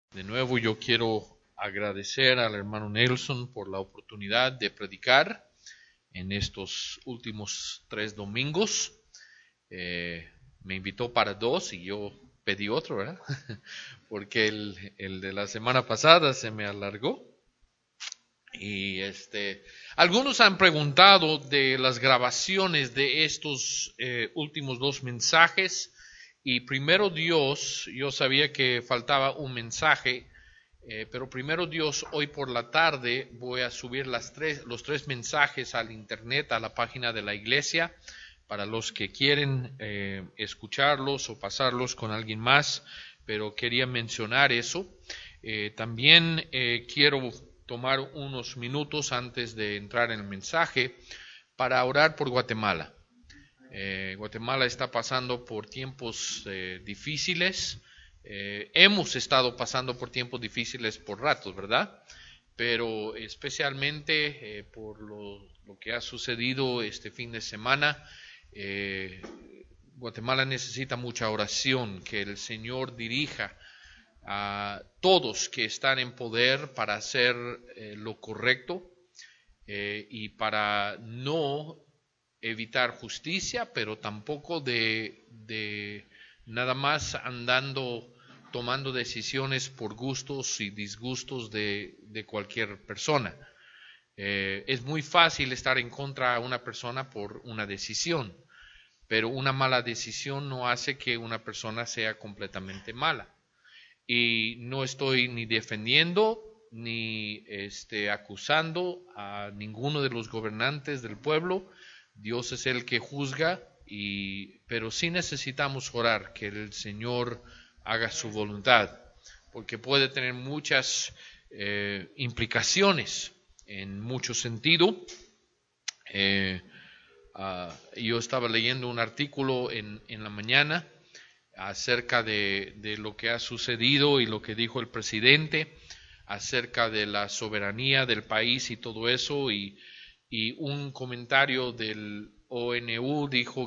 De nuevo yo quiero agradecer al hermano Nelson por la oportunidad de predicar en estos últimos 3 domingos. Me invitó para 2 y yo pedí otro, ¿verdad? Porque el de la semana pasada se me alargó. Y algunos han preguntado de las grabaciones de estos últimos 2 mensajes. Y primero Dios, yo sabía que faltaba un mensaje, pero primero Dios, hoy por la tarde voy a subir los 3 mensajes al internet, a la página de la iglesia, para los que quieren escucharlos o pasarlos con alguien más, pero quería mencionar eso. También quiero tomar unos minutos antes de entrar en el mensaje para orar por Guatemala. Guatemala está pasando por tiempos difíciles. Hemos estado pasando por tiempos difíciles por ratos, ¿verdad? Pero especialmente por lo que ha sucedido este fin de semana, Guatemala necesita mucha oración, que el Señor dirija a todos que están en poder para hacer lo correcto y para no evitar justicia, pero tampoco de nada más tomando decisiones por gustos y disgustos de cualquier persona. Es muy fácil estar en contra de una persona por una decisión, pero una mala decisión no hace que una persona sea completamente mala. Y no estoy ni defendiendo ni acusando a ninguno de los gobernantes del pueblo. Dios es el que juzga, pero sí necesitamos orar que el Señor haga su voluntad, porque puede tener muchas implicaciones en mucho sentido. Yo estaba leyendo un artículo en la mañana acerca de lo que ha sucedido y lo que dijo el presidente acerca de la soberanía del país y todo eso, y un comentario del ONU dijo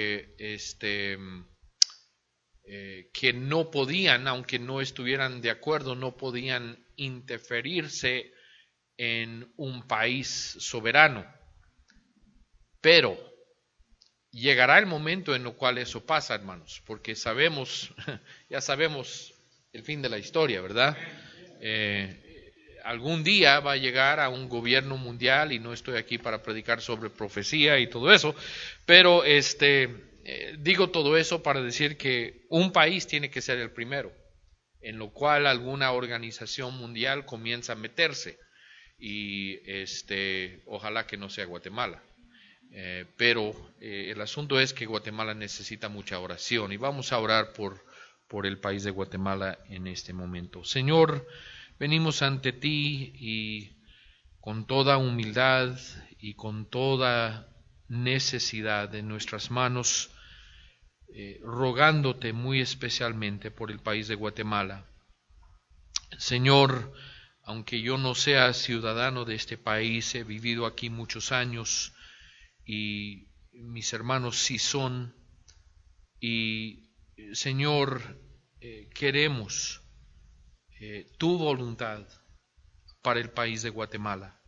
que no podían, aunque no estuvieran de acuerdo, no podían interferirse en un país soberano. Pero llegará el momento en el cual eso pasa, hermanos, porque ya sabemos el fin de la historia, ¿verdad? Algún día va a llegar a un gobierno mundial, y no estoy aquí para predicar sobre profecía y todo eso, pero digo todo eso para decir que un país tiene que ser el primero, en lo cual alguna organización mundial comienza a meterse, y ojalá que no sea Guatemala. Pero el asunto es que Guatemala necesita mucha oración, y vamos a orar por el país de Guatemala en este momento. Señor, venimos ante ti y con toda humildad y con toda necesidad en nuestras manos, rogándote muy especialmente por el país de Guatemala. Señor, aunque yo no sea ciudadano de este país, he vivido aquí muchos años, y mis hermanos sí son, y Señor, queremos tu voluntad para el país de Guatemala,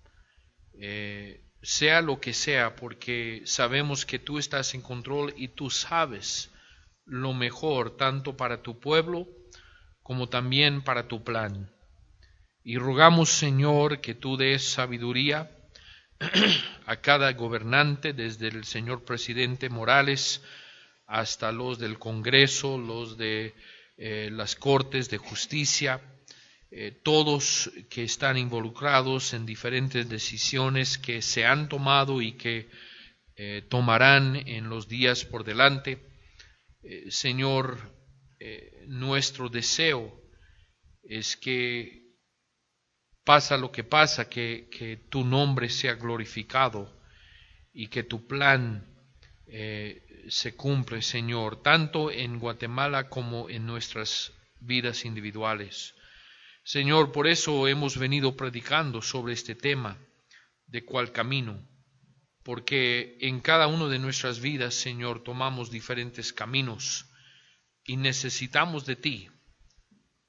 sea lo que sea, porque sabemos que tú estás en control y tú sabes lo mejor tanto para tu pueblo como también para tu plan. Y rogamos, Señor, que tú des sabiduría a cada gobernante, desde el señor presidente Morales hasta los del Congreso, los de las Cortes de Justicia, todos que están involucrados en diferentes decisiones que se han tomado y que tomarán en los días por delante. Señor, nuestro deseo es que pasa lo que pasa, que tu nombre sea glorificado y que tu plan se cumple, Señor, tanto en Guatemala como en nuestras vidas individuales. Señor, por eso hemos venido predicando sobre este tema, de cuál camino, porque en cada una de nuestras vidas, Señor, tomamos diferentes caminos y necesitamos de ti.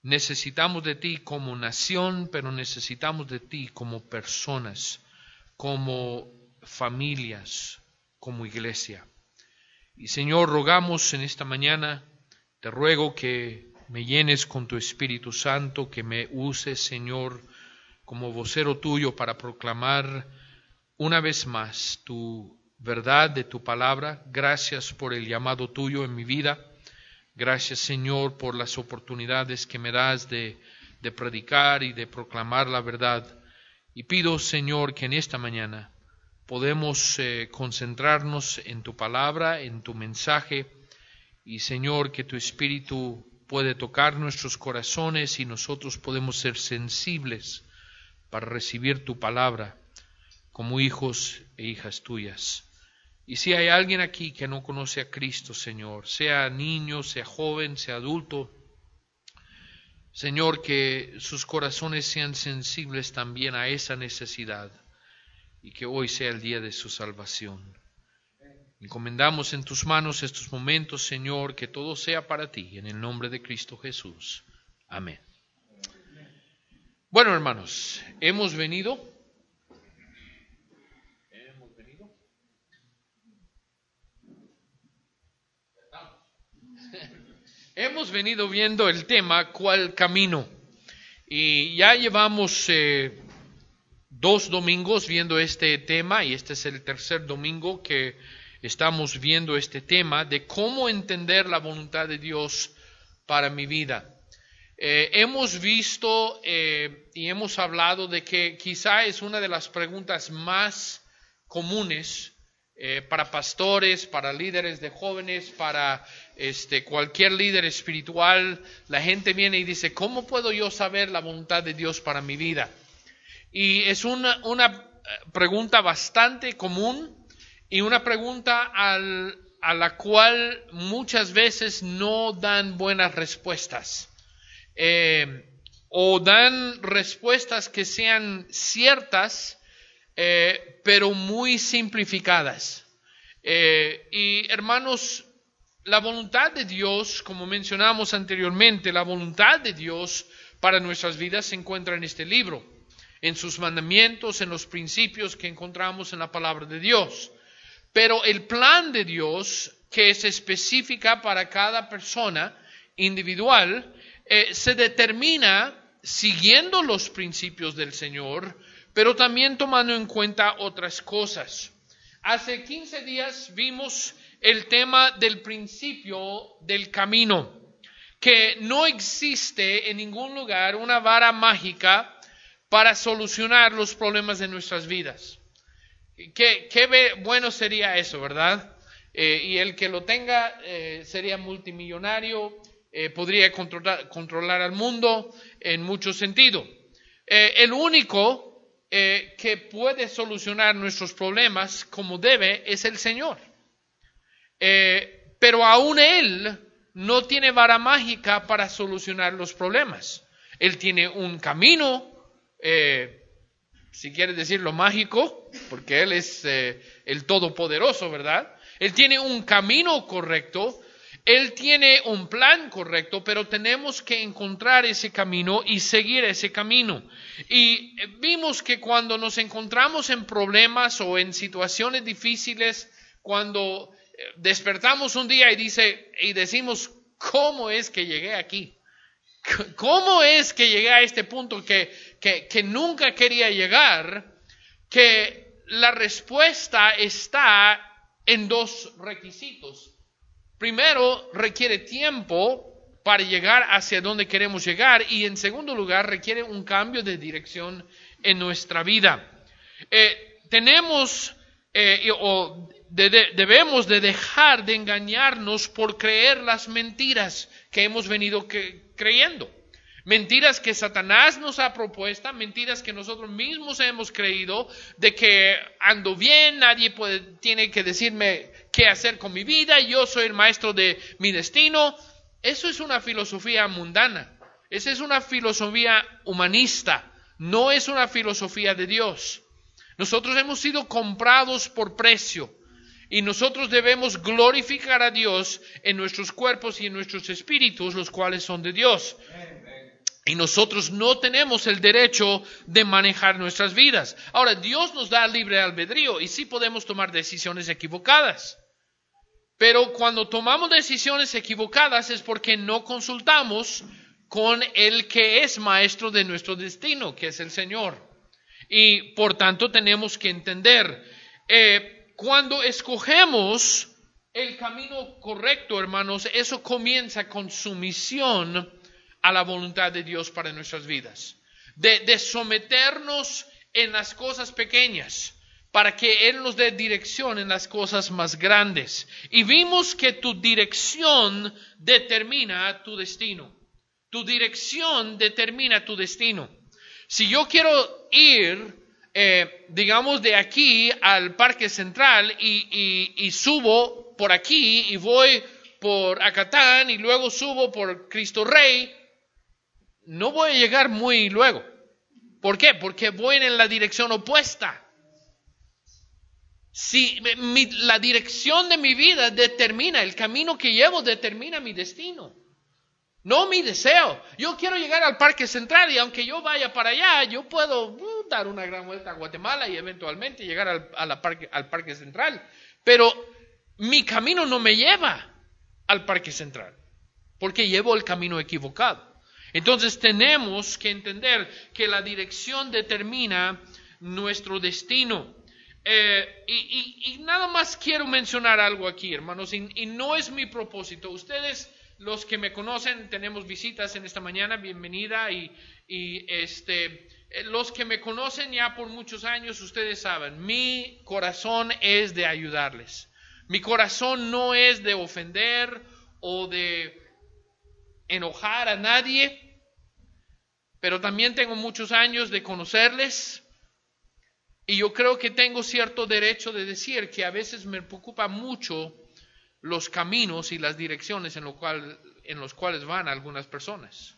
necesitamos de ti como nación, pero necesitamos de ti como personas, como familias, como iglesia. Y Señor, rogamos en esta mañana, te ruego que me llenes con tu Espíritu Santo, que me uses, Señor, como vocero tuyo para proclamar una vez más tu verdad de tu palabra. Gracias por el llamado tuyo en mi vida. Gracias, Señor, por las oportunidades que me das de predicar y de proclamar la verdad. Y pido, Señor, que en esta mañana podemos concentrarnos en tu palabra, en tu mensaje, y, Señor, que tu Espíritu puede tocar nuestros corazones y nosotros podemos ser sensibles para recibir tu palabra como hijos e hijas tuyas. Y si hay alguien aquí que no conoce a Cristo, Señor, sea niño, sea joven, sea adulto, Señor, que sus corazones sean sensibles también a esa necesidad y que hoy sea el día de su salvación. Encomendamos en tus manos estos momentos, Señor, que todo sea para ti, en el nombre de Cristo Jesús. Amén. Bueno, hermanos, hemos venido viendo el tema, ¿cuál camino? Y ya llevamos 2 domingos viendo este tema, y este es el tercer domingo que estamos viendo este tema de cómo entender la voluntad de Dios para mi vida. Hemos visto y hemos hablado de que quizá es una de las preguntas más comunes para pastores, para líderes de jóvenes, para cualquier líder espiritual. La gente viene y dice, ¿cómo puedo yo saber la voluntad de Dios para mi vida? Y es una pregunta bastante común y una pregunta a la cual muchas veces no dan buenas respuestas. O dan respuestas que sean ciertas, pero muy simplificadas. Y hermanos, la voluntad de Dios, como mencionamos anteriormente, la voluntad de Dios para nuestras vidas se encuentra en este libro, en sus mandamientos, en los principios que encontramos en la palabra de Dios. Pero el plan de Dios, que es específica para cada persona individual, se determina siguiendo los principios del Señor, pero también tomando en cuenta otras cosas. Hace 15 días vimos el tema del principio del camino, que no existe en ningún lugar una vara mágica para solucionar los problemas de nuestras vidas. Qué bueno sería eso, ¿verdad? Y el que lo tenga sería multimillonario, podría controlar al mundo en mucho sentido. El único que puede solucionar nuestros problemas como debe es el Señor. Pero aún Él no tiene vara mágica para solucionar los problemas. Él tiene un camino, si quieres decirlo mágico, porque Él es el Todopoderoso, ¿verdad? Él tiene un camino correcto, Él tiene un plan correcto, pero tenemos que encontrar ese camino y seguir ese camino. Y vimos que cuando nos encontramos en problemas o en situaciones difíciles, cuando despertamos un día y decimos, ¿cómo es que llegué aquí? ¿Cómo es que llegué a este punto que nunca quería llegar? Que la respuesta está en 2 requisitos. Primero, requiere tiempo para llegar hacia donde queremos llegar, y en segundo lugar, requiere un cambio de dirección en nuestra vida. Debemos de dejar de engañarnos por creer las mentiras que hemos venido creyendo. Mentiras que Satanás nos ha propuesto, mentiras que nosotros mismos hemos creído, de que ando bien, nadie tiene que decirme qué hacer con mi vida, yo soy el maestro de mi destino. Eso es una filosofía mundana, esa es una filosofía humanista, no es una filosofía de Dios. Nosotros hemos sido comprados por precio y nosotros debemos glorificar a Dios en nuestros cuerpos y en nuestros espíritus, los cuales son de Dios. Y nosotros no tenemos el derecho de manejar nuestras vidas. Ahora, Dios nos da libre albedrío y sí podemos tomar decisiones equivocadas. Pero cuando tomamos decisiones equivocadas es porque no consultamos con el que es maestro de nuestro destino, que es el Señor. Y por tanto tenemos que entender, cuando escogemos el camino correcto, hermanos, eso comienza con sumisión a la voluntad de Dios para nuestras vidas. De someternos en las cosas pequeñas, para que Él nos dé dirección en las cosas más grandes. Y vimos que tu dirección determina tu destino. Tu dirección determina tu destino. Si yo quiero ir, digamos, de aquí al Parque Central y subo por aquí y voy por Acatán y luego subo por Cristo Rey, no voy a llegar muy luego. ¿Por qué? Porque voy en la dirección opuesta. Si la dirección de mi vida determina, el camino que llevo determina mi destino, no mi deseo. Yo quiero llegar al Parque Central y aunque yo vaya para allá, yo puedo dar una gran vuelta a Guatemala y eventualmente llegar al Parque Central. Pero mi camino no me lleva al Parque Central, porque llevo el camino equivocado. Entonces tenemos que entender que la dirección determina nuestro destino. Y nada más quiero mencionar algo aquí, hermanos, y no es mi propósito. Ustedes, los que me conocen, tenemos visitas en esta mañana, bienvenida, y los que me conocen ya por muchos años, ustedes saben, mi corazón es de ayudarles. Mi corazón no es de ofender o de enojar a nadie, pero también tengo muchos años de conocerles y yo creo que tengo cierto derecho de decir que a veces me preocupa mucho los caminos y las direcciones en los cuales van algunas personas.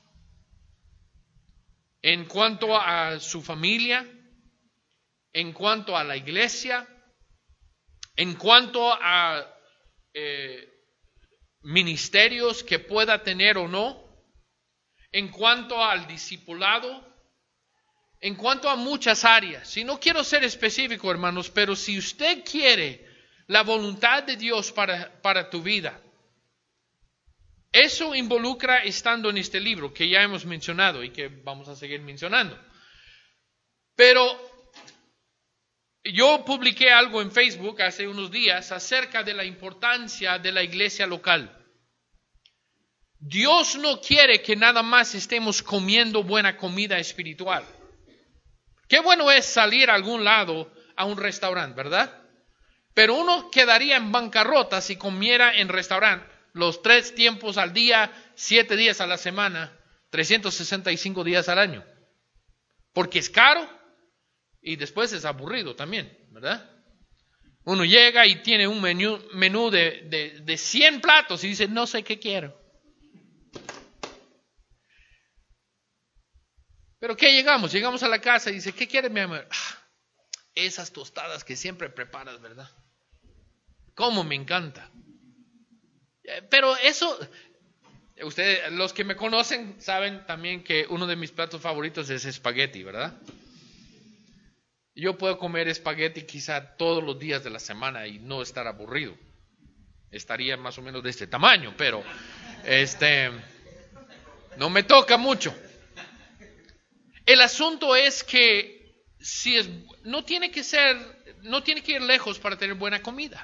En cuanto a su familia, en cuanto a la iglesia, en cuanto a ministerios que pueda tener o no, en cuanto al discipulado, en cuanto a muchas áreas. Y no quiero ser específico, hermanos, pero si usted quiere la voluntad de Dios para tu vida, eso involucra estando en este libro que ya hemos mencionado y que vamos a seguir mencionando. Pero yo publiqué algo en Facebook hace unos días acerca de la importancia de la iglesia local. Dios no quiere que nada más estemos comiendo buena comida espiritual. Qué bueno es salir a algún lado a un restaurante, ¿verdad? Pero uno quedaría en bancarrota si comiera en restaurante los 3 tiempos al día, 7 días a la semana, 365 días al año. Porque es caro y después es aburrido también, ¿verdad? Uno llega y tiene un menú de 100 platos y dice, no sé qué quiero. Pero ¿qué llegamos? Llegamos a la casa y dice, ¿qué quiere mi amor? Esas tostadas que siempre preparas, ¿verdad? ¿Cómo me encanta? Pero eso, ustedes, los que me conocen, saben también que uno de mis platos favoritos es espagueti, ¿verdad? Yo puedo comer espagueti quizá todos los días de la semana y no estar aburrido. Estaría más o menos de este tamaño, pero no me toca mucho. El asunto es que no tiene que ir lejos para tener buena comida.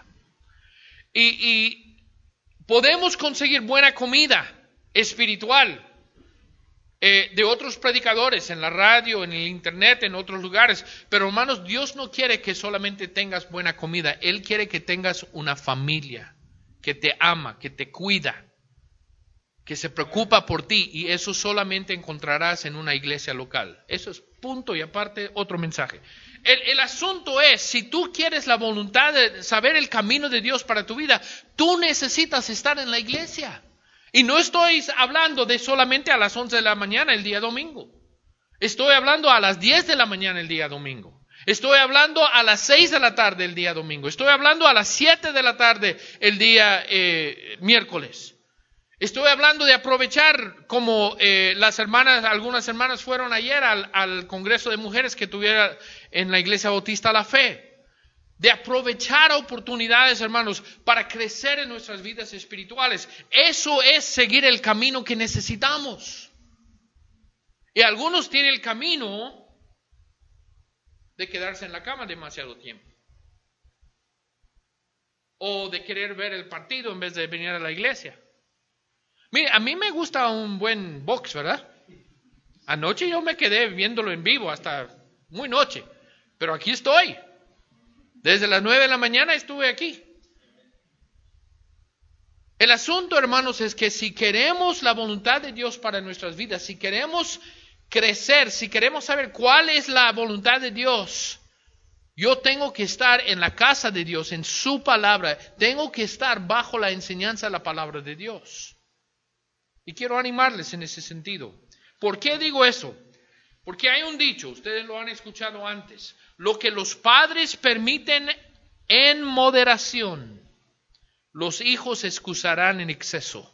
Y podemos conseguir buena comida espiritual de otros predicadores en la radio, en el internet, en otros lugares. Pero hermanos, Dios no quiere que solamente tengas buena comida. Él quiere que tengas una familia que te ama, que te cuida, que se preocupa por ti, y eso solamente encontrarás en una iglesia local. Eso es punto y aparte otro mensaje. El asunto es, si tú quieres la voluntad de saber el camino de Dios para tu vida, tú necesitas estar en la iglesia. Y no estoy hablando de solamente a las 11 de la mañana el día domingo. Estoy hablando a las 10 de la mañana el día domingo. Estoy hablando a las 6 de la tarde el día domingo. Estoy hablando a las 7 de la tarde el día miércoles. Estoy hablando de aprovechar, como algunas hermanas fueron ayer al Congreso de Mujeres que tuviera en la Iglesia Bautista La Fe. De aprovechar oportunidades, hermanos, para crecer en nuestras vidas espirituales. Eso es seguir el camino que necesitamos. Y algunos tienen el camino de quedarse en la cama demasiado tiempo. O de querer ver el partido en vez de venir a la iglesia. Mire, a mí me gusta un buen box, ¿verdad? Anoche yo me quedé viéndolo en vivo hasta muy noche. Pero aquí estoy. Desde las 9 de la mañana estuve aquí. El asunto, hermanos, es que si queremos la voluntad de Dios para nuestras vidas, si queremos crecer, si queremos saber cuál es la voluntad de Dios, yo tengo que estar en la casa de Dios, en su palabra. Tengo que estar bajo la enseñanza de la palabra de Dios. Y quiero animarles en ese sentido. ¿Por qué digo eso? Porque hay un dicho, ustedes lo han escuchado antes. Lo que los padres permiten en moderación, los hijos excusarán en exceso.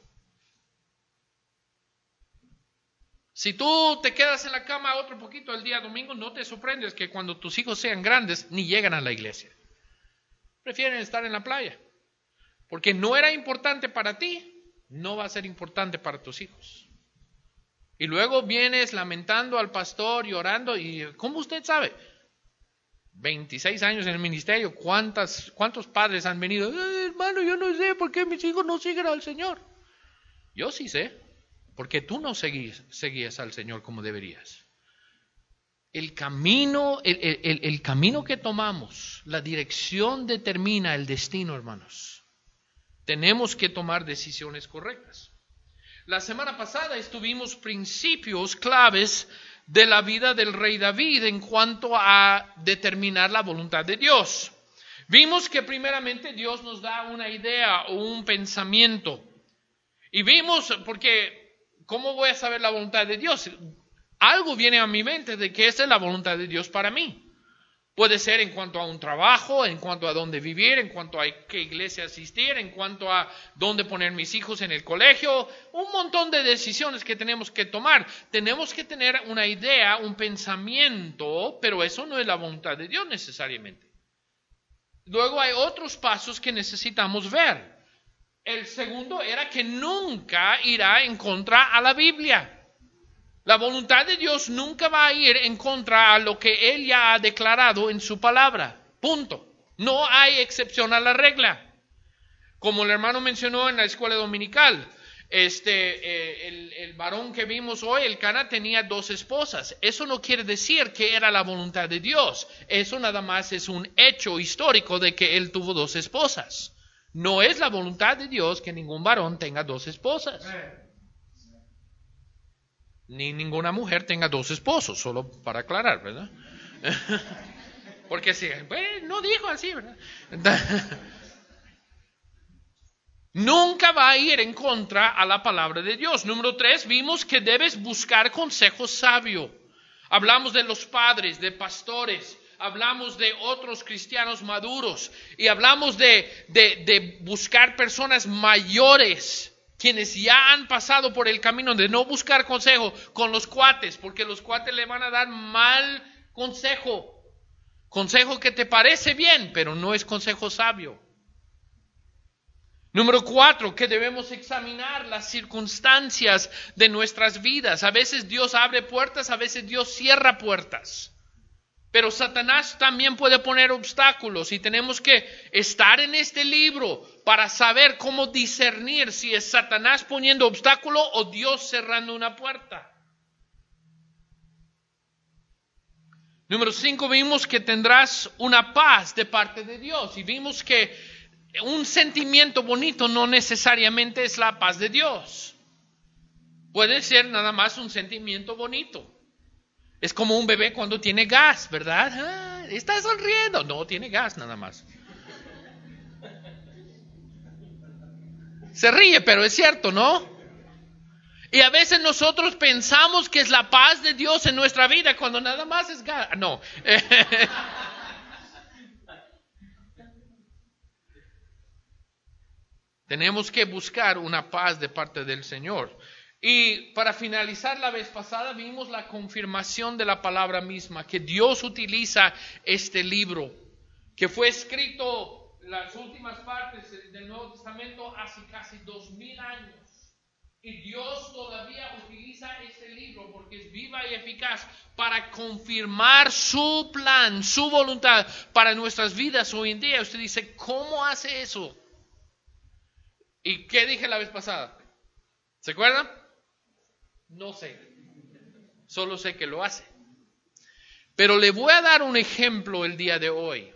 Si tú te quedas en la cama otro poquito el día domingo, no te sorprendes que cuando tus hijos sean grandes, ni llegan a la iglesia. Prefieren estar en la playa. Porque no era importante para ti, no va a ser importante para tus hijos. Y luego vienes lamentando al pastor, llorando, y ¿cómo usted sabe? 26 años en el ministerio, ¿cuántos padres han venido? Hermano, yo no sé por qué mis hijos no siguen al Señor. Yo sí sé, porque tú no seguías al Señor como deberías. El camino que tomamos, la dirección determina el destino, hermanos. Tenemos que tomar decisiones correctas. La semana pasada estuvimos principios claves de la vida del rey David en cuanto a determinar la voluntad de Dios. Vimos que primeramente Dios nos da una idea o un pensamiento. Y vimos, porque ¿cómo voy a saber la voluntad de Dios? Algo viene a mi mente de que esa es la voluntad de Dios para mí. Puede ser en cuanto a un trabajo, en cuanto a dónde vivir, en cuanto a qué iglesia asistir, en cuanto a dónde poner mis hijos en el colegio. Un montón de decisiones que tenemos que tomar. Tenemos que tener una idea, un pensamiento, pero eso no es la voluntad de Dios necesariamente. Luego hay otros pasos que necesitamos ver. El segundo era que nunca irá en contra a la Biblia. La voluntad de Dios nunca va a ir en contra a lo que Él ya ha declarado en su palabra. Punto. No hay excepción a la regla. Como el hermano mencionó en la escuela dominical, el varón que vimos hoy, el Cana, tenía 2 esposas. Eso no quiere decir que era la voluntad de Dios. Eso nada más es un hecho histórico de que él tuvo 2 esposas. No es la voluntad de Dios que ningún varón tenga 2 esposas. Ni ninguna mujer tenga 2 esposos, solo para aclarar, ¿verdad? Porque si, pues, no dijo así, ¿verdad? Nunca va a ir en contra a la palabra de Dios. Número 3, vimos que debes buscar consejo sabio. Hablamos de los padres, de pastores, hablamos de otros cristianos maduros y hablamos de buscar personas mayores, quienes ya han pasado por el camino de no buscar consejo con los cuates, porque los cuates le van a dar mal consejo. Consejo que te parece bien, pero no es consejo sabio. Número 4, que debemos examinar las circunstancias de nuestras vidas. A veces Dios abre puertas, a veces Dios cierra puertas. Pero Satanás también puede poner obstáculos y tenemos que estar en este libro para saber cómo discernir si es Satanás poniendo obstáculo o Dios cerrando una puerta. Número 5, vimos que tendrás una paz de parte de Dios y vimos que un sentimiento bonito no necesariamente es la paz de Dios. Puede ser nada más un sentimiento bonito. Es como un bebé cuando tiene gas, ¿verdad? Está sonriendo. No, tiene gas nada más. Se ríe, pero es cierto, ¿no? Y a veces nosotros pensamos que es la paz de Dios en nuestra vida cuando nada más es gas. No. Tenemos que buscar una paz de parte del Señor. Y para finalizar, la vez pasada vimos la confirmación de la palabra misma, que Dios utiliza este libro, que fue escrito las últimas partes del Nuevo Testamento hace casi 2000 años. Y Dios todavía utiliza este libro porque es viva y eficaz para confirmar su plan, su voluntad para nuestras vidas hoy en día. Usted dice, ¿cómo hace eso? ¿Y qué dije la vez pasada? ¿Se acuerdan? No sé. Solo sé que lo hace. Pero le voy a dar un ejemplo el día de hoy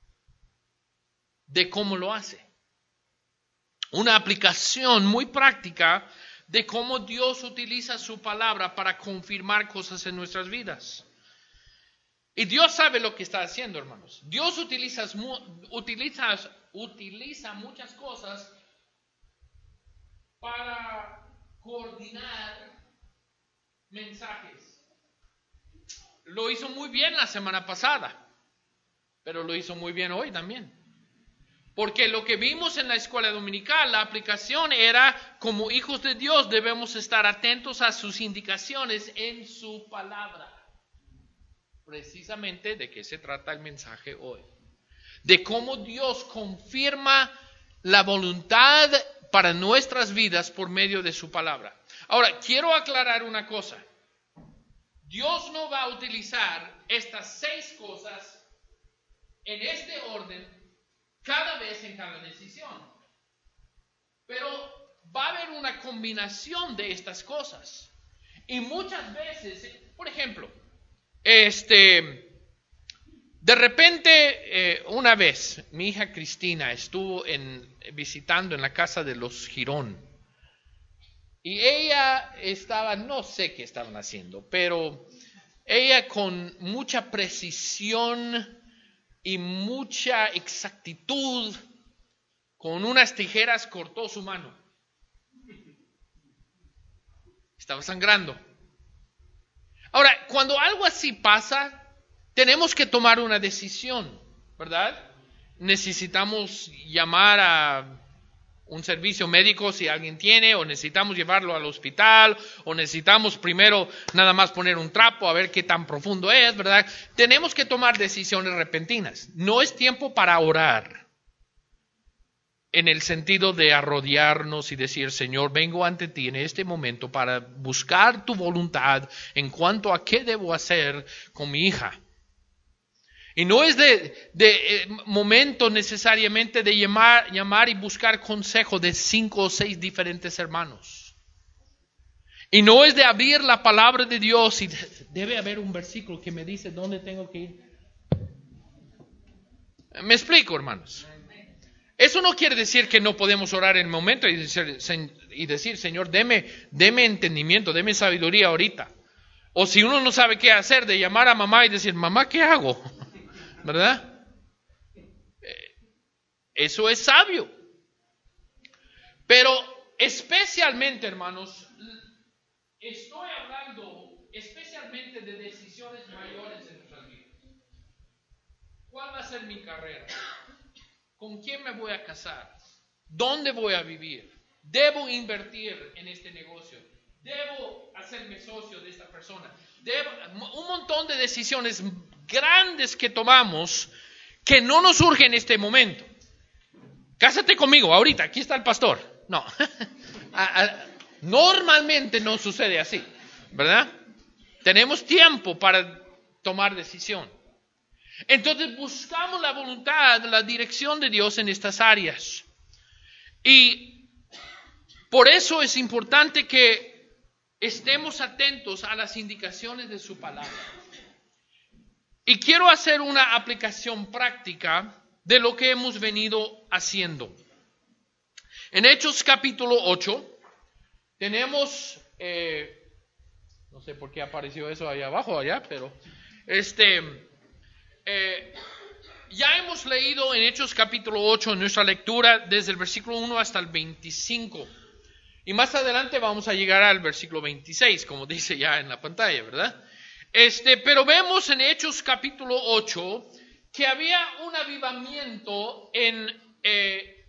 de cómo lo hace. Una aplicación muy práctica de cómo Dios utiliza su palabra para confirmar cosas en nuestras vidas. Y Dios sabe lo que está haciendo, hermanos. Dios utiliza muchas cosas para coordinar mensajes. Lo hizo muy bien la semana pasada, pero lo hizo muy bien hoy también. Porque lo que vimos en la escuela dominical, la aplicación era, como hijos de Dios, debemos estar atentos a sus indicaciones en su palabra. Precisamente de qué se trata el mensaje hoy. De cómo Dios confirma la voluntad para nuestras vidas por medio de su palabra. Ahora, quiero aclarar una cosa. Dios no va a utilizar estas 6 cosas en este orden cada vez en cada decisión. Pero va a haber una combinación de estas cosas. Y muchas veces, por ejemplo, de repente, una vez, mi hija Cristina estuvo visitando en la casa de los Girón. Y ella estaba, no sé qué estaban haciendo, pero ella con mucha precisión y mucha exactitud, con unas tijeras cortó su mano. Estaba sangrando. Ahora, cuando algo así pasa, tenemos que tomar una decisión, ¿verdad? Necesitamos llamar a un servicio médico si alguien tiene, o necesitamos llevarlo al hospital, o necesitamos primero nada más poner un trapo a ver qué tan profundo es, ¿verdad? Tenemos que tomar decisiones repentinas. No es tiempo para orar, en el sentido de arrodillarnos y decir, Señor, vengo ante ti en este momento para buscar tu voluntad en cuanto a qué debo hacer con mi hija. Y no es de momento necesariamente de llamar y buscar consejo de 5 o 6 diferentes hermanos. Y no es de abrir la palabra de Dios y debe haber un versículo que me dice dónde tengo que ir. ¿Me explico, hermanos? Eso no quiere decir que no podemos orar en el momento y decir, Señor, deme entendimiento, deme sabiduría ahorita. O si uno no sabe qué hacer, de llamar a mamá y decir, mamá, ¿qué hago? ¿Verdad? Eso es sabio. Pero especialmente, hermanos, estoy hablando especialmente de decisiones mayores en nuestras vidas. ¿Cuál va a ser mi carrera? ¿Con quién me voy a casar? ¿Dónde voy a vivir? ¿Debo invertir en este negocio? ¿Debo hacerme socio de esta persona? Un montón de decisiones grandes que tomamos que no nos surgen en este momento. Cásate conmigo ahorita, aquí está el pastor. No, normalmente no sucede así, ¿verdad? Tenemos tiempo para tomar decisión. Entonces buscamos la voluntad, la dirección de Dios en estas áreas. Y por eso es importante que estemos atentos a las indicaciones de su palabra. Y quiero hacer una aplicación práctica de lo que hemos venido haciendo. En Hechos capítulo 8 tenemos, no sé por qué apareció eso allá abajo, allá, pero ya hemos leído en Hechos capítulo 8 en nuestra lectura desde el versículo 1 hasta el 25. Y más adelante vamos a llegar al versículo 26, como dice ya en la pantalla, ¿verdad? Pero vemos en Hechos capítulo 8 que había un avivamiento en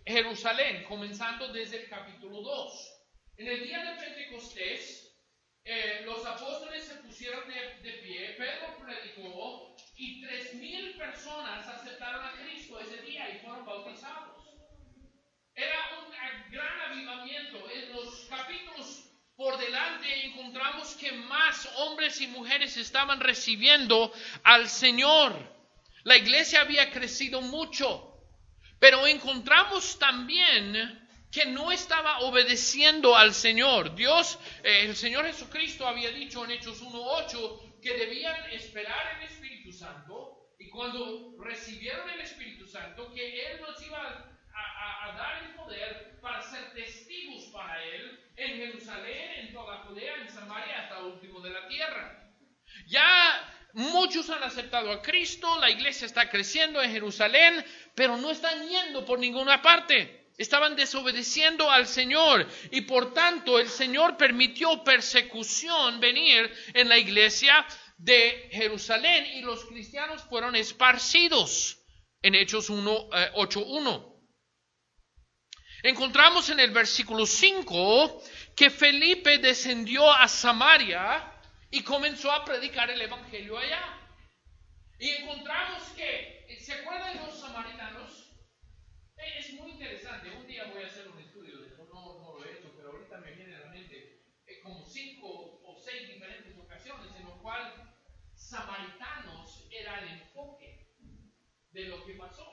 Jerusalén, comenzando desde el capítulo 2. En el día de Pentecostés, los apóstoles se pusieron de pie, Pedro predicó y 3,000 personas aceptaron a Cristo ese día y fueron bautizados. Era un gran avivamiento. En los capítulos por delante encontramos que más hombres y mujeres estaban recibiendo al Señor. La iglesia había crecido mucho, pero encontramos también que no estaba obedeciendo al Señor. El Señor Jesucristo había dicho en Hechos 1:8 que debían esperar el Espíritu Santo, y cuando recibieron el Espíritu Santo, que Él nos iba a dar el poder para ser testigos para Él en Jerusalén, en toda Judea, en Samaria, hasta el último de la tierra. Ya muchos han aceptado a Cristo, la iglesia está creciendo en Jerusalén, pero no están yendo por ninguna parte. Estaban desobedeciendo al Señor y por tanto el Señor permitió persecución venir en la iglesia de Jerusalén y los cristianos fueron esparcidos en Hechos 8:1. Encontramos en el versículo 5 que Felipe descendió a Samaria y comenzó a predicar el evangelio allá. Y encontramos que, ¿se acuerdan de los samaritanos? Es muy interesante. Un día voy a hacer un estudio de eso, no lo he hecho, pero ahorita me viene a la mente como 5 o 6 diferentes ocasiones en las cuales samaritanos era el enfoque de lo que pasó.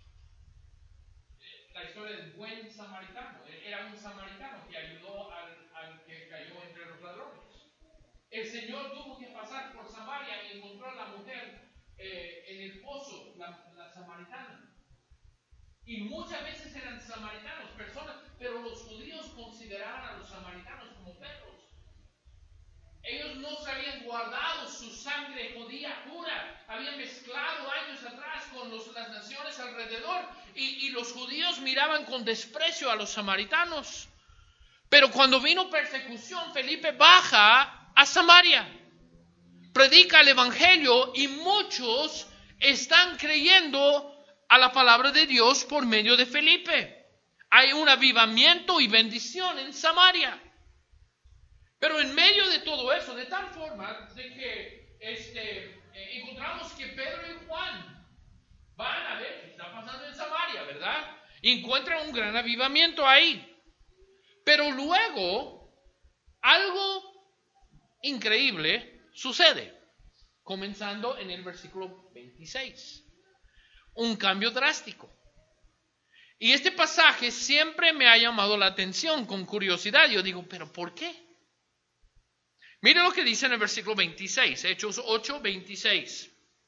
La historia del buen samaritano. Era un samaritano que ayudó al que cayó entre los ladrones. El Señor tuvo que pasar por Samaria y encontró a la mujer en el pozo, la samaritana. Y muchas veces eran samaritanos, personas, pero los judíos consideraban a los samaritanos como perros. Ellos no se habían guardado su sangre judía pura, habían mezclado años atrás con las naciones alrededor y los judíos miraban con desprecio a los samaritanos. Pero cuando vino persecución, Felipe baja a Samaria, predica el evangelio y muchos están creyendo a la palabra de Dios por medio de Felipe. Hay un avivamiento y bendición en Samaria. Pero en medio de todo eso, de tal forma de que encontramos que Pedro y Juan van a ver qué está pasando en Samaria, ¿verdad? Y encuentran un gran avivamiento ahí. Pero luego, algo increíble sucede, comenzando en el versículo 26. Un cambio drástico. Y este pasaje siempre me ha llamado la atención con curiosidad. Yo digo, ¿pero por qué? Mire lo que dice en el versículo 26, Hechos 8:26.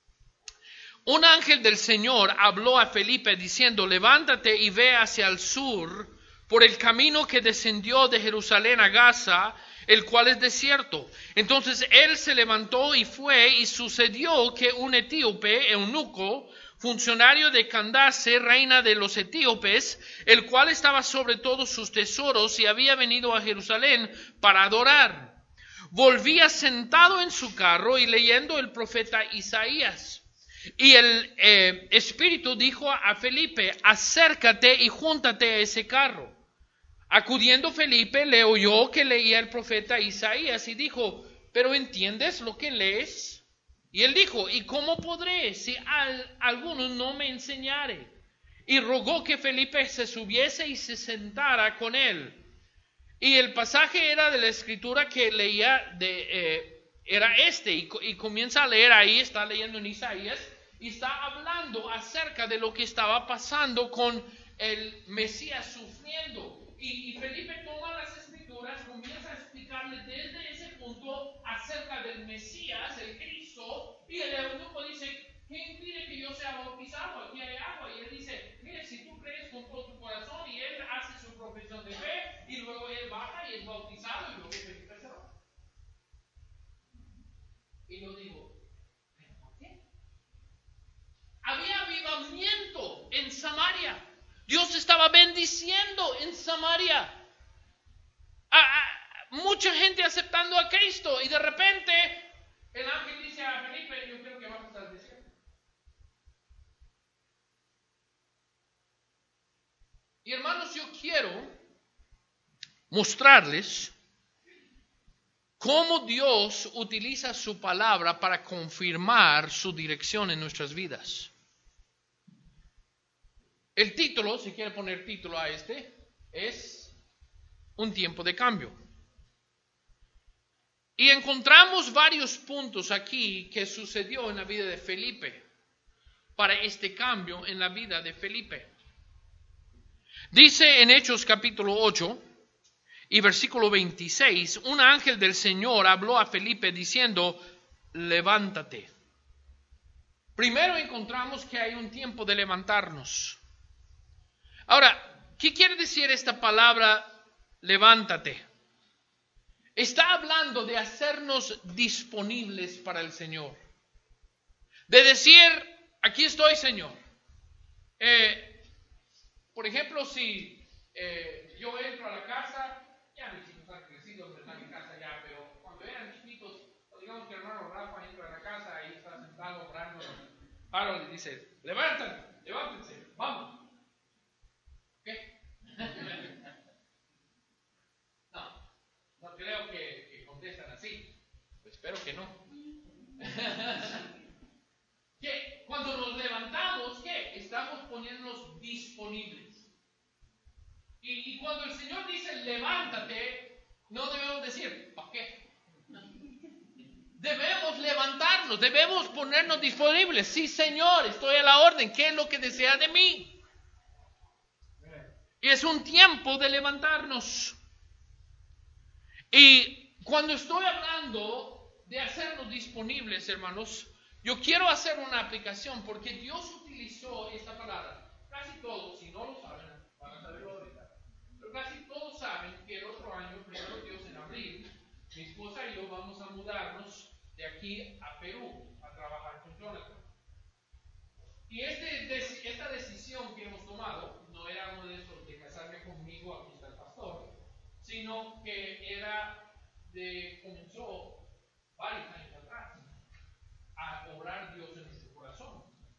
Un ángel del Señor habló a Felipe diciendo, levántate y ve hacia el sur por el camino que descendió de Jerusalén a Gaza, el cual es desierto. Entonces él se levantó y fue, y sucedió que un etíope, eunuco, funcionario de Candace, reina de los etíopes, el cual estaba sobre todos sus tesoros y había venido a Jerusalén para adorar, volvía sentado en su carro y leyendo el profeta Isaías. Y el Espíritu dijo a Felipe, acércate y júntate a ese carro. Acudiendo Felipe, le oyó que leía el profeta Isaías y dijo, ¿pero entiendes lo que lees? Y él dijo, ¿y cómo podré si alguno no me enseñare? Y rogó que Felipe se subiese y se sentara con él. Y el pasaje era de la escritura que leía, era y comienza a leer ahí, está leyendo en Isaías, y está hablando acerca de lo que estaba pasando con el Mesías sufriendo. Y Felipe toma las escrituras, comienza a explicarle desde ese punto acerca del Mesías, el Cristo, y el eunuco dice, ¿qué impide que yo sea bautizado? Aquí hay agua. Y él dice, mire, si tú crees con todo tu corazón, y él hace su profesión de fe, y luego él baja y es bautizado, y luego Felipe se va. Y yo digo, ¿pero por qué? Había avivamiento en Samaria. Dios estaba bendiciendo en Samaria. Mucha gente aceptando a Cristo. Y de repente el ángel dice a Felipe, yo creo que vamos al desierto. Y hermano, quiero mostrarles cómo Dios utiliza su palabra para confirmar su dirección en nuestras vidas. El título, si quiere poner título a es Un tiempo de cambio. Y encontramos varios puntos aquí que sucedió en la vida de Felipe, para este cambio en la vida de Felipe. Dice en Hechos capítulo 8 y versículo 26, un ángel del Señor habló a Felipe diciendo, levántate. Primero encontramos que hay un tiempo de levantarnos. Ahora, ¿qué quiere decir esta palabra levántate? Está hablando de hacernos disponibles para el Señor. De decir, aquí estoy, Señor. Por ejemplo, si yo entro a la casa, ya mis hijos han crecido, no están en casa ya, pero cuando eran chiquitos, digamos que el hermano Rafa entra a la casa, ahí está sentado orando, Pablo le dice, levántense, vamos. ¿Qué? No creo que contestan así. Espero que no. ¿Qué? Cuando nos levantamos, ¿qué? Estamos poniéndonos disponibles. Y cuando el Señor dice levántate, no debemos decir, ¿para qué? Debemos levantarnos, debemos ponernos disponibles. Sí, Señor, estoy a la orden. ¿Qué es lo que desea de mí? Y es un tiempo de levantarnos. Y cuando estoy hablando de hacernos disponibles, hermanos, yo quiero hacer una aplicación porque Dios utilizó esta palabra. Casi todos, si no lo saben, van a saberlo ahorita. Pero casi todos saben que el otro año, primero Dios, en abril, mi esposa y yo vamos a mudarnos de aquí a Perú a trabajar con Jonathan. Y esta decisión que hemos tomado no era uno de esos de casarme conmigo, aquí está el pastor, sino que comenzó varios años atrás a obrar Dios en nuestro corazón.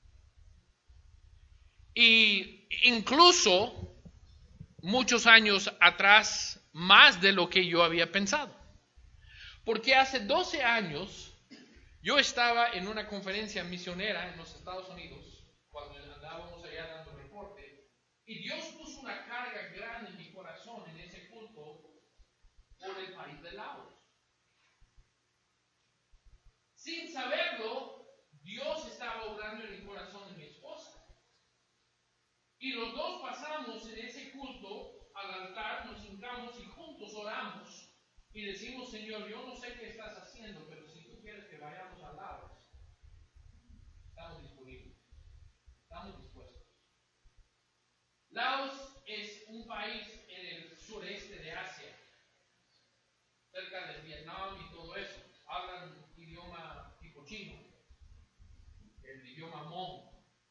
Y incluso muchos años atrás, más de lo que yo había pensado. Porque hace 12 años yo estaba en una conferencia misionera en los Estados Unidos, cuando andábamos allá dando reporte, y Dios puso una carga grande en mi corazón en ese culto por el país de Laos. Sin saberlo, Dios estaba obrando en el corazón de mi esposa. Y los dos pasamos en ese culto al altar, nos hincamos y juntos oramos. Y decimos, Señor, yo no sé qué estás haciendo, pero si tú quieres que vayamos a Laos, estamos disponibles, estamos dispuestos. Laos es un país en el sureste de Asia, cerca de Vietnam y todo eso. Hablan idioma tipo chino, el idioma Hmong.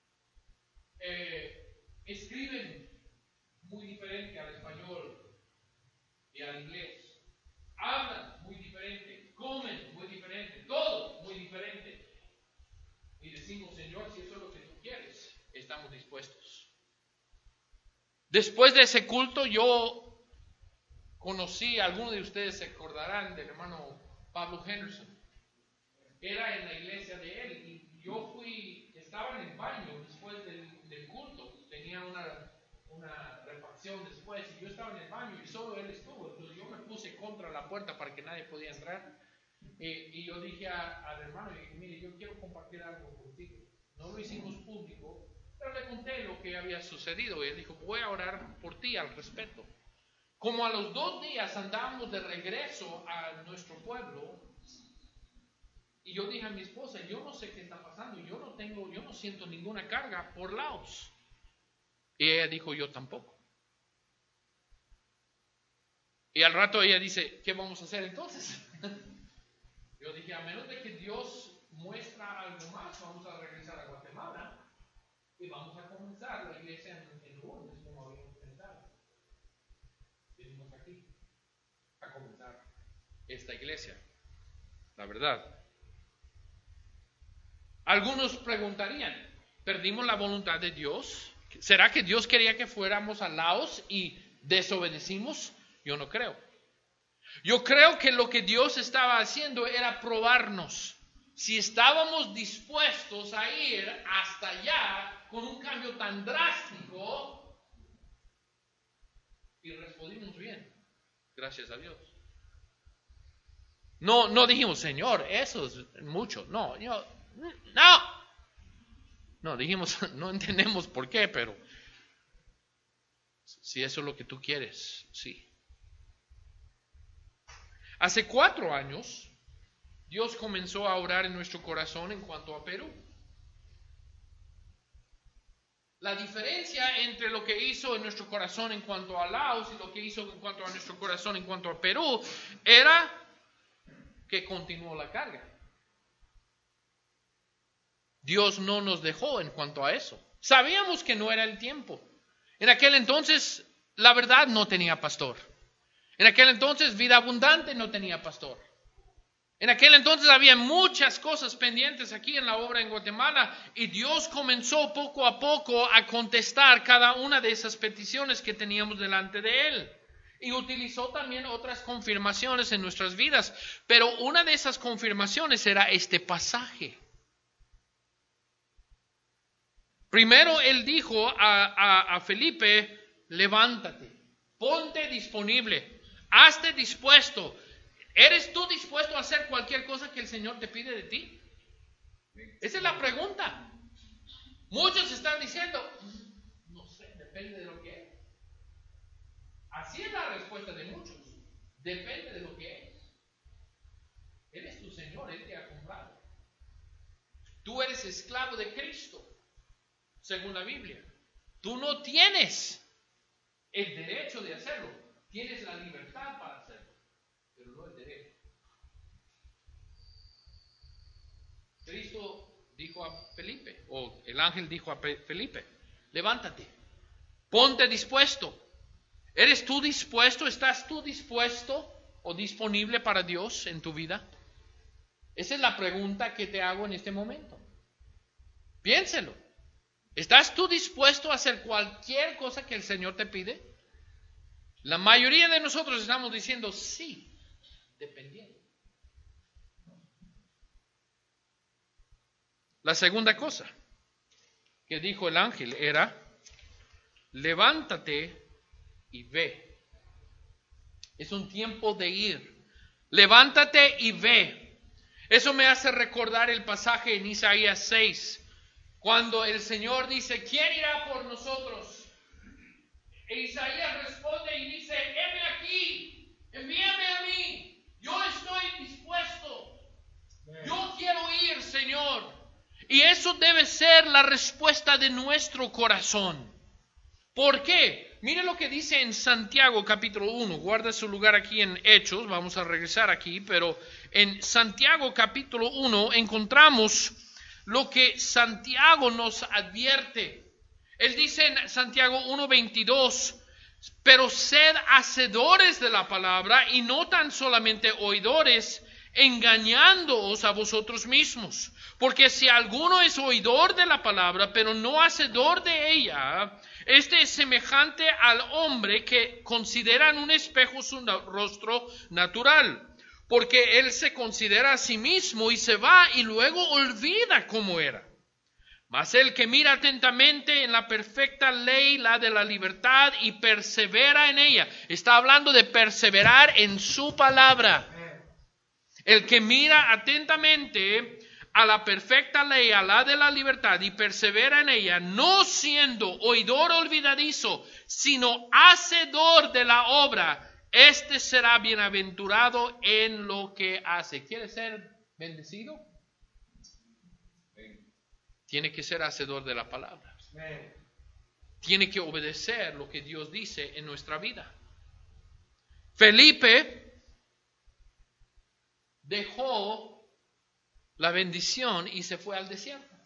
Escriben muy diferente al español y al inglés. Hablan muy diferente, comen muy diferente, todo muy diferente. Y decimos, Señor, si eso es lo que tú quieres, estamos dispuestos. Después de ese culto, yo conocí, algunos de ustedes se acordarán del hermano Pablo Henderson. Era en la iglesia de él y yo estaba en el baño después del culto. Tenía una refacción después y yo estaba en el baño y solo él estuvo. Entonces yo me puse contra la puerta para que nadie podía entrar. Y yo dije al hermano, mire, yo quiero compartir algo contigo. No lo hicimos público, pero le conté lo que había sucedido. Y él dijo, voy a orar por ti al respecto. Como a los 2 días andábamos de regreso a nuestro pueblo, y yo dije a mi esposa, yo no sé qué está pasando, yo no siento ninguna carga por Laos. Y ella dijo, yo tampoco. Y al rato ella dice, ¿qué vamos a hacer entonces? Yo dije, a menos de que Dios muestra algo más, vamos a regresar a Guatemala y vamos a comenzar la iglesia en Lourdes, como habíamos pensado. Venimos aquí a comenzar esta iglesia, la verdad. Algunos preguntarían, ¿perdimos la voluntad de Dios? ¿Será que Dios quería que fuéramos a Laos y ¿Desobedecimos? Yo no creo. Yo creo que lo que Dios estaba haciendo era probarnos si estábamos dispuestos a ir hasta allá con un cambio tan drástico, y respondimos bien, gracias a Dios. No dijimos, Señor, eso es mucho. No. No, dijimos, no entendemos por qué, pero si eso es lo que tú quieres, sí. Hace 4 años, Dios comenzó a orar en nuestro corazón en cuanto a Perú. La diferencia entre lo que hizo en nuestro corazón en cuanto a Laos y lo que hizo en cuanto a nuestro corazón en cuanto a Perú era que continuó la carga. Dios no nos dejó en cuanto a eso. Sabíamos que no era el tiempo. En aquel entonces, la verdad no tenía pastor. En aquel entonces, Vida Abundante no tenía pastor. En aquel entonces había muchas cosas pendientes aquí en la obra en Guatemala, y Dios comenzó poco a poco a contestar cada una de esas peticiones que teníamos delante de Él. Y utilizó también otras confirmaciones en nuestras vidas. Pero una de esas confirmaciones era este pasaje. Primero Él dijo a Felipe, levántate, ponte disponible, hazte dispuesto. ¿Eres tú dispuesto a hacer cualquier cosa que el Señor te pide de ti? Esa es la pregunta. Muchos están diciendo, no sé, depende de lo que es. Así es la respuesta de muchos. Depende de lo que es. Él es tu Señor, Él te ha comprado. Tú eres esclavo de Cristo, según la Biblia. Tú no tienes el derecho de hacerlo. Tienes la libertad para hacerlo, pero no el derecho. Cristo dijo a Felipe, o el ángel dijo a Felipe, levántate, ponte dispuesto. ¿Eres tú dispuesto? ¿Estás tú dispuesto o disponible para Dios en tu vida? Esa es la pregunta que te hago en este momento. Piénselo. ¿Estás tú dispuesto a hacer cualquier cosa que el Señor te pide? La mayoría de nosotros estamos diciendo sí, dependiendo. La segunda cosa que dijo el ángel era, levántate y ve. Es un tiempo de ir. Levántate y ve. Eso me hace recordar el pasaje en Isaías 6, cuando el Señor dice, ¿quién irá por nosotros? E Isaías responde y dice, heme aquí, envíame a mí, yo estoy dispuesto. Yo quiero ir, Señor. Y eso debe ser la respuesta de nuestro corazón. ¿Por qué? Mire lo que dice en Santiago capítulo 1. Guarda su lugar aquí en Hechos. Vamos a regresar aquí. Pero en Santiago capítulo 1 encontramos lo que Santiago nos advierte. Él dice en Santiago 1:22, pero sed hacedores de la palabra y no tan solamente oidores, engañándoos a vosotros mismos. Porque si alguno es oidor de la palabra, pero no hacedor de ella, este es semejante al hombre que considera en un espejo su rostro natural. Porque él se considera a sí mismo y se va y luego olvida cómo era. Mas el que mira atentamente en la perfecta ley, la de la libertad, y persevera en ella. Está hablando de perseverar en su palabra. El que mira atentamente a la perfecta ley, a la de la libertad, y persevera en ella, no siendo oidor olvidadizo, sino hacedor de la obra, este será bienaventurado en lo que hace. ¿Quiere ser bendecido? Tiene que ser hacedor de la palabra. Tiene que obedecer lo que Dios dice en nuestra vida. Felipe dejó la bendición y se fue al desierto.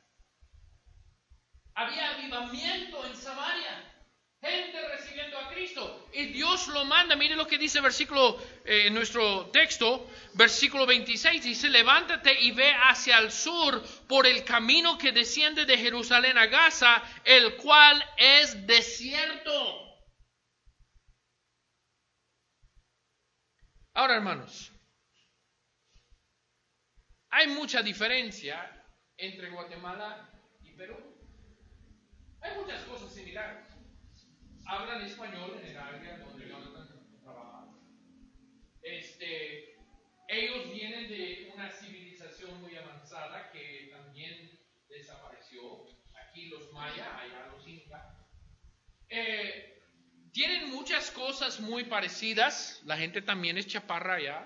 Había avivamiento en Samaria. Gente recibiendo a Cristo. Y Dios lo manda. Mire lo que dice en nuestro texto, versículo 26. Dice, levántate y ve hacia el sur por el camino que desciende de Jerusalén a Gaza, el cual es desierto. Ahora, hermanos, hay mucha diferencia entre Guatemala y Perú. Hay muchas cosas similares. Hablan español en el área donde Jonathan trabaja. Ellos vienen de una civilización muy avanzada que también desapareció. Aquí los mayas, allá los incas. Tienen muchas cosas muy parecidas. La gente también es chaparra allá.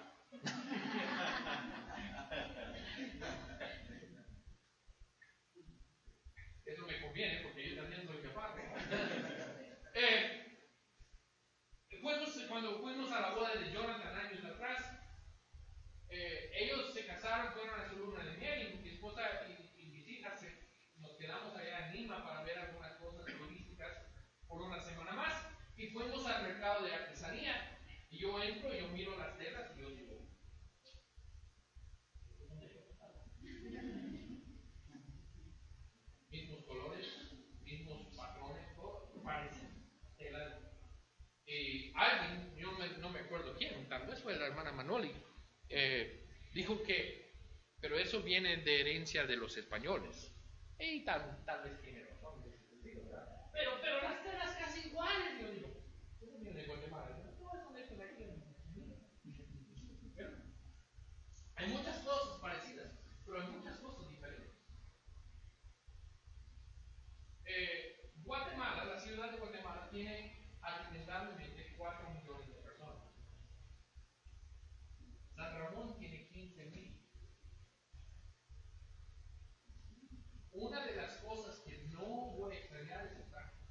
Eso me conviene porque yo también soy chaparra. Cuando fuimos a la boda de Jonathan años atrás, ellos se casaron, fueron a su luna de miel y mi esposa y mis hijas nos quedamos allá en Lima para ver algunas cosas turísticas por una semana más y fuimos al mercado de artesanía y yo entro y yo miro las telas y yo digo, mismos colores, mismos patrones, todo parecen telas. Alguien, yo no me acuerdo quién, tal vez fue la hermana Manoli, dijo que, pero eso viene de herencia de los españoles. Y tal vez tiene razón en ese sentido, ¿verdad? Pero las telas casi iguales, yo digo. Eso viene de Guatemala. No, eso de aquí. Hay muchas cosas parecidas, pero hay muchas cosas diferentes. Guatemala, la ciudad de Guatemala, tiene accidentalmente 4 millones de personas. San Ramón tiene 15,000. Una de las cosas que no voy a extrañar es el tráfico.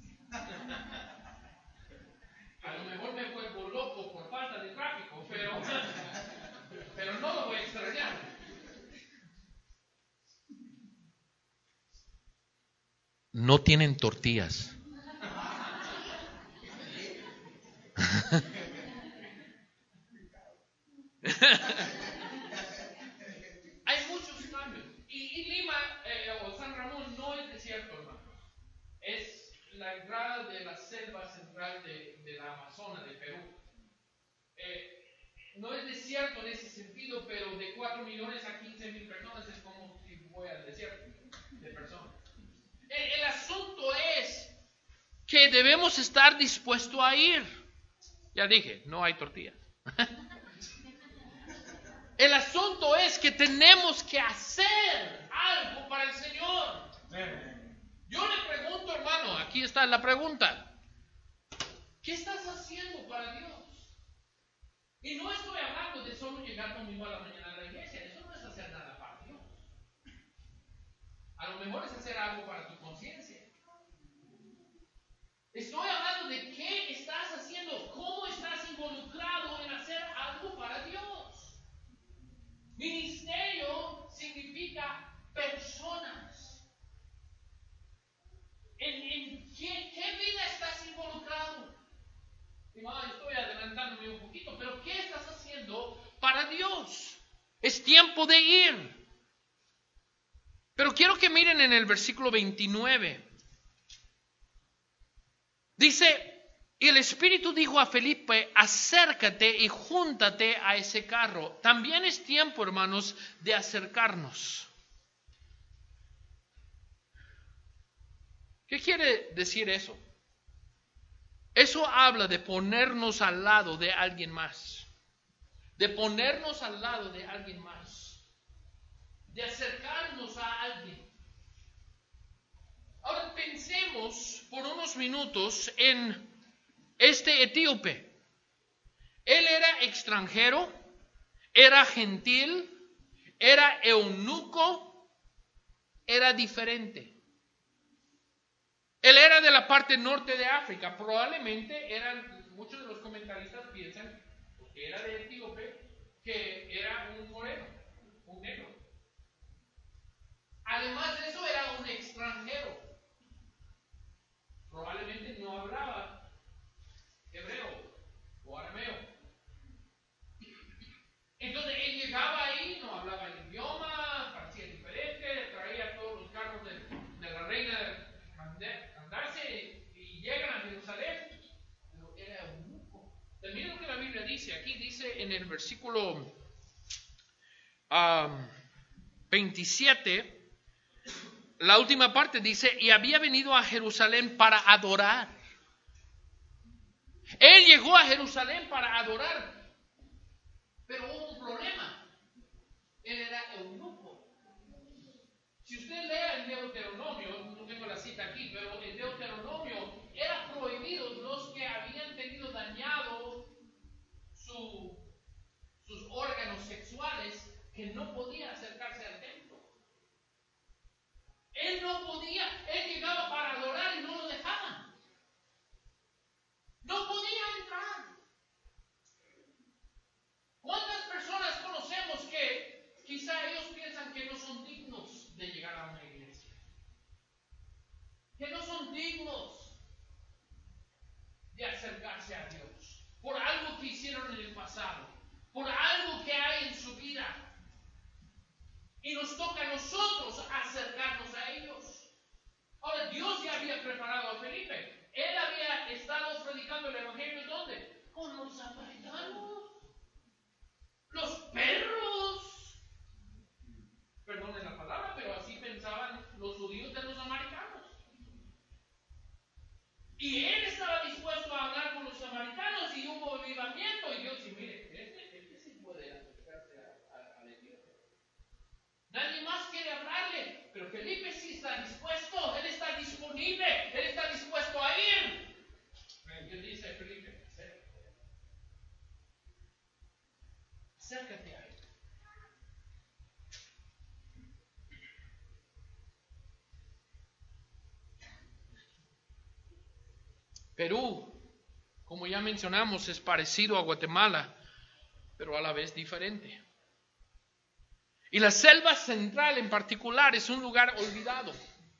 A lo mejor me vuelvo loco por falta de tráfico, pero no lo voy a extrañar. No tienen tortillas. Hay muchos cambios. Y Lima o San Ramón no es desierto, hermanos. Es la entrada de la selva central de la Amazona, de Perú. No es desierto en ese sentido, pero de 4 millones a 15,000 personas es como si voy al desierto de personas. El asunto es que debemos estar dispuestos a ir. Ya dije, no hay tortillas. El asunto es que tenemos que hacer algo para el Señor. Yo le pregunto, hermano, aquí está la pregunta. ¿Qué estás haciendo para Dios? Y no estoy hablando de solo llegar domingo a la mañana a la iglesia. Eso no es hacer nada para Dios. A lo mejor es hacer algo para tu conciencia. Estoy hablando de qué estás haciendo, cómo estás involucrado en hacer algo para Dios. Ministerio significa personas. ¿En qué vida estás involucrado? Estoy adelantándome un poquito, pero ¿qué estás haciendo para Dios? Es tiempo de ir. Pero quiero que miren en el versículo 29. Dice, y el Espíritu dijo a Felipe, acércate y júntate a ese carro. También es tiempo, hermanos, de acercarnos. ¿Qué quiere decir eso? Eso habla de ponernos al lado de alguien más. De ponernos al lado de alguien más. De acercarnos a alguien. Ahora pensemos por unos minutos en este etíope. Él era extranjero, era gentil, era eunuco, era diferente. Él era de la parte norte de África. Probablemente muchos de los comentaristas piensan, porque era de Etíope, que era un moreno, un negro. Además de eso, era un extranjero. Probablemente no hablaba hebreo o arameo. Entonces él llegaba ahí, no hablaba el idioma, parecía diferente, traía todos los carros de la reina de andarse y llegan a Jerusalén, pero era eunuco. También lo que la Biblia dice, aquí dice dice en el versículo 27, la última parte dice, y había venido a Jerusalén para adorar. Él llegó a Jerusalén para adorar, pero hubo un problema. Él era eunuco. Si usted lee el Deuteronomio, no tengo la cita aquí, pero el Deuteronomio era prohibido los que habían tenido dañado sus órganos sexuales, que no podían acercarse al templo. Él no podía, él llegaba para adorar y no lo dejaban. No podía entrar. ¿Cuántas personas conocemos que quizá ellos piensan que no son dignos de llegar a una iglesia? Que no son dignos de acercarse a Dios por algo que hicieron en el pasado, por algo que hay en su vida. Y nos toca a nosotros acercarnos a ellos. Ahora, Dios ya había preparado a Felipe. Él había estado predicando el evangelio, ¿dónde? Con los samaritanos. Los perros. Perdonen la palabra, pero así pensaban los judíos de los samaritanos. Y él estaba dispuesto a hablar con los samaritanos y hubo avivamiento. Y Dios dice, mire, este sí puede acercarse a la iglesia. Nadie más quiere hablarle, pero Felipe sí está dispuesto, él está disponible, él está dispuesto a ir. Dios dice a Felipe, acércate a él. Perú, como ya mencionamos, es parecido a Guatemala, pero a la vez diferente. Y la selva central en particular es un lugar olvidado.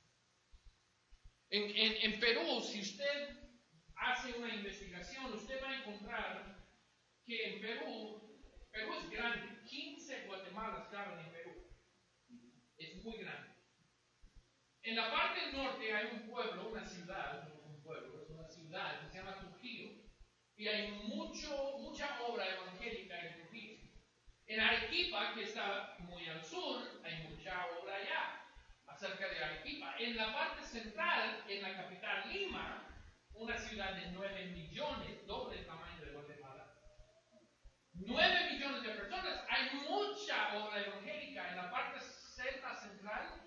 En Perú, si usted hace una investigación, usted va a encontrar que en Perú es grande, 15 Guatemalas caben en Perú. Es muy grande. En la parte norte hay un pueblo, una ciudad, no un pueblo, es una ciudad que se llama Trujillo. Y hay mucha obra evangélica en Trujillo. En Arequipa, que está muy al sur, hay mucha obra allá, acerca de Arequipa. En la parte central, en la capital Lima, una ciudad de 9 millones, doble el tamaño de Guatemala, 9 millones de personas, hay mucha obra evangélica. En la parte central,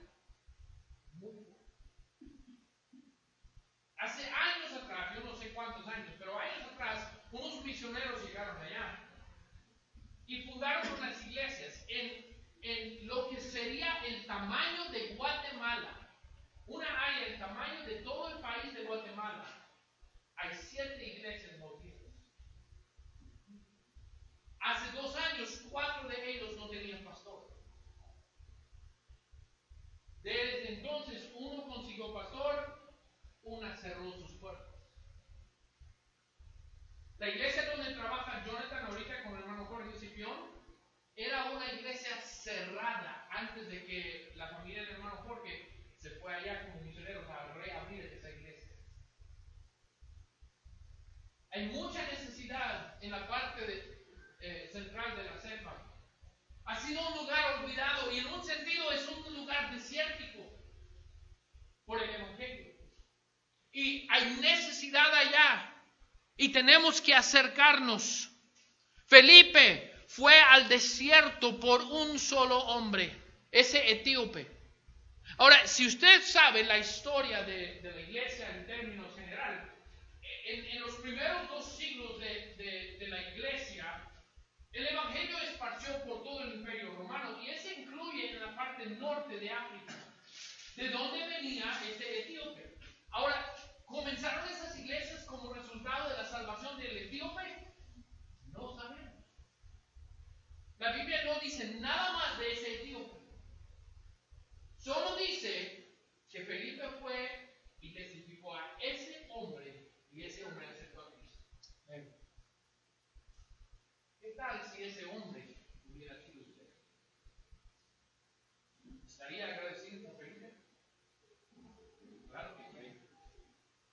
hace años atrás, yo no sé cuántos años, pero años atrás, unos misioneros llegaron allá y fundaron unas iglesias en lo que sería el tamaño de Guatemala, una área del tamaño de todo el país de Guatemala. Hay 7 iglesias bautistas. Hace 2 años, 4 de ellos no tenían pastor. Desde entonces, uno consiguió pastor, una cerró sus puertas. La iglesia donde trabaja Jonathan ahorita con el hermano Jorge Cipión era una iglesia cerrada antes de que la familia del hermano Jorge se fue allá como misioneros a reabrir esa iglesia. Hay mucha necesidad en la parte central de la selva. Ha sido un lugar olvidado y en un sentido es un lugar desértico por el evangelio. Y hay necesidad allá y tenemos que acercarnos. Felipe fue al desierto por un solo hombre, ese etíope. Ahora, si usted sabe la historia de la iglesia en términos generales, en los primeros 2 siglos de la iglesia, el evangelio esparció por todo el imperio romano y eso incluye en la parte norte de África, de donde venía este etíope. Ahora, ¿comenzaron esas iglesias como resultado de la salvación del etíope? No sabemos. La Biblia no dice nada más de ese etíope. Solo dice que Felipe fue y testificó a ese hombre y ese hombre aceptó a Cristo. ¿Qué tal si ese hombre hubiera sido usted? ¿Estaría agradecido con Felipe? Claro que sí.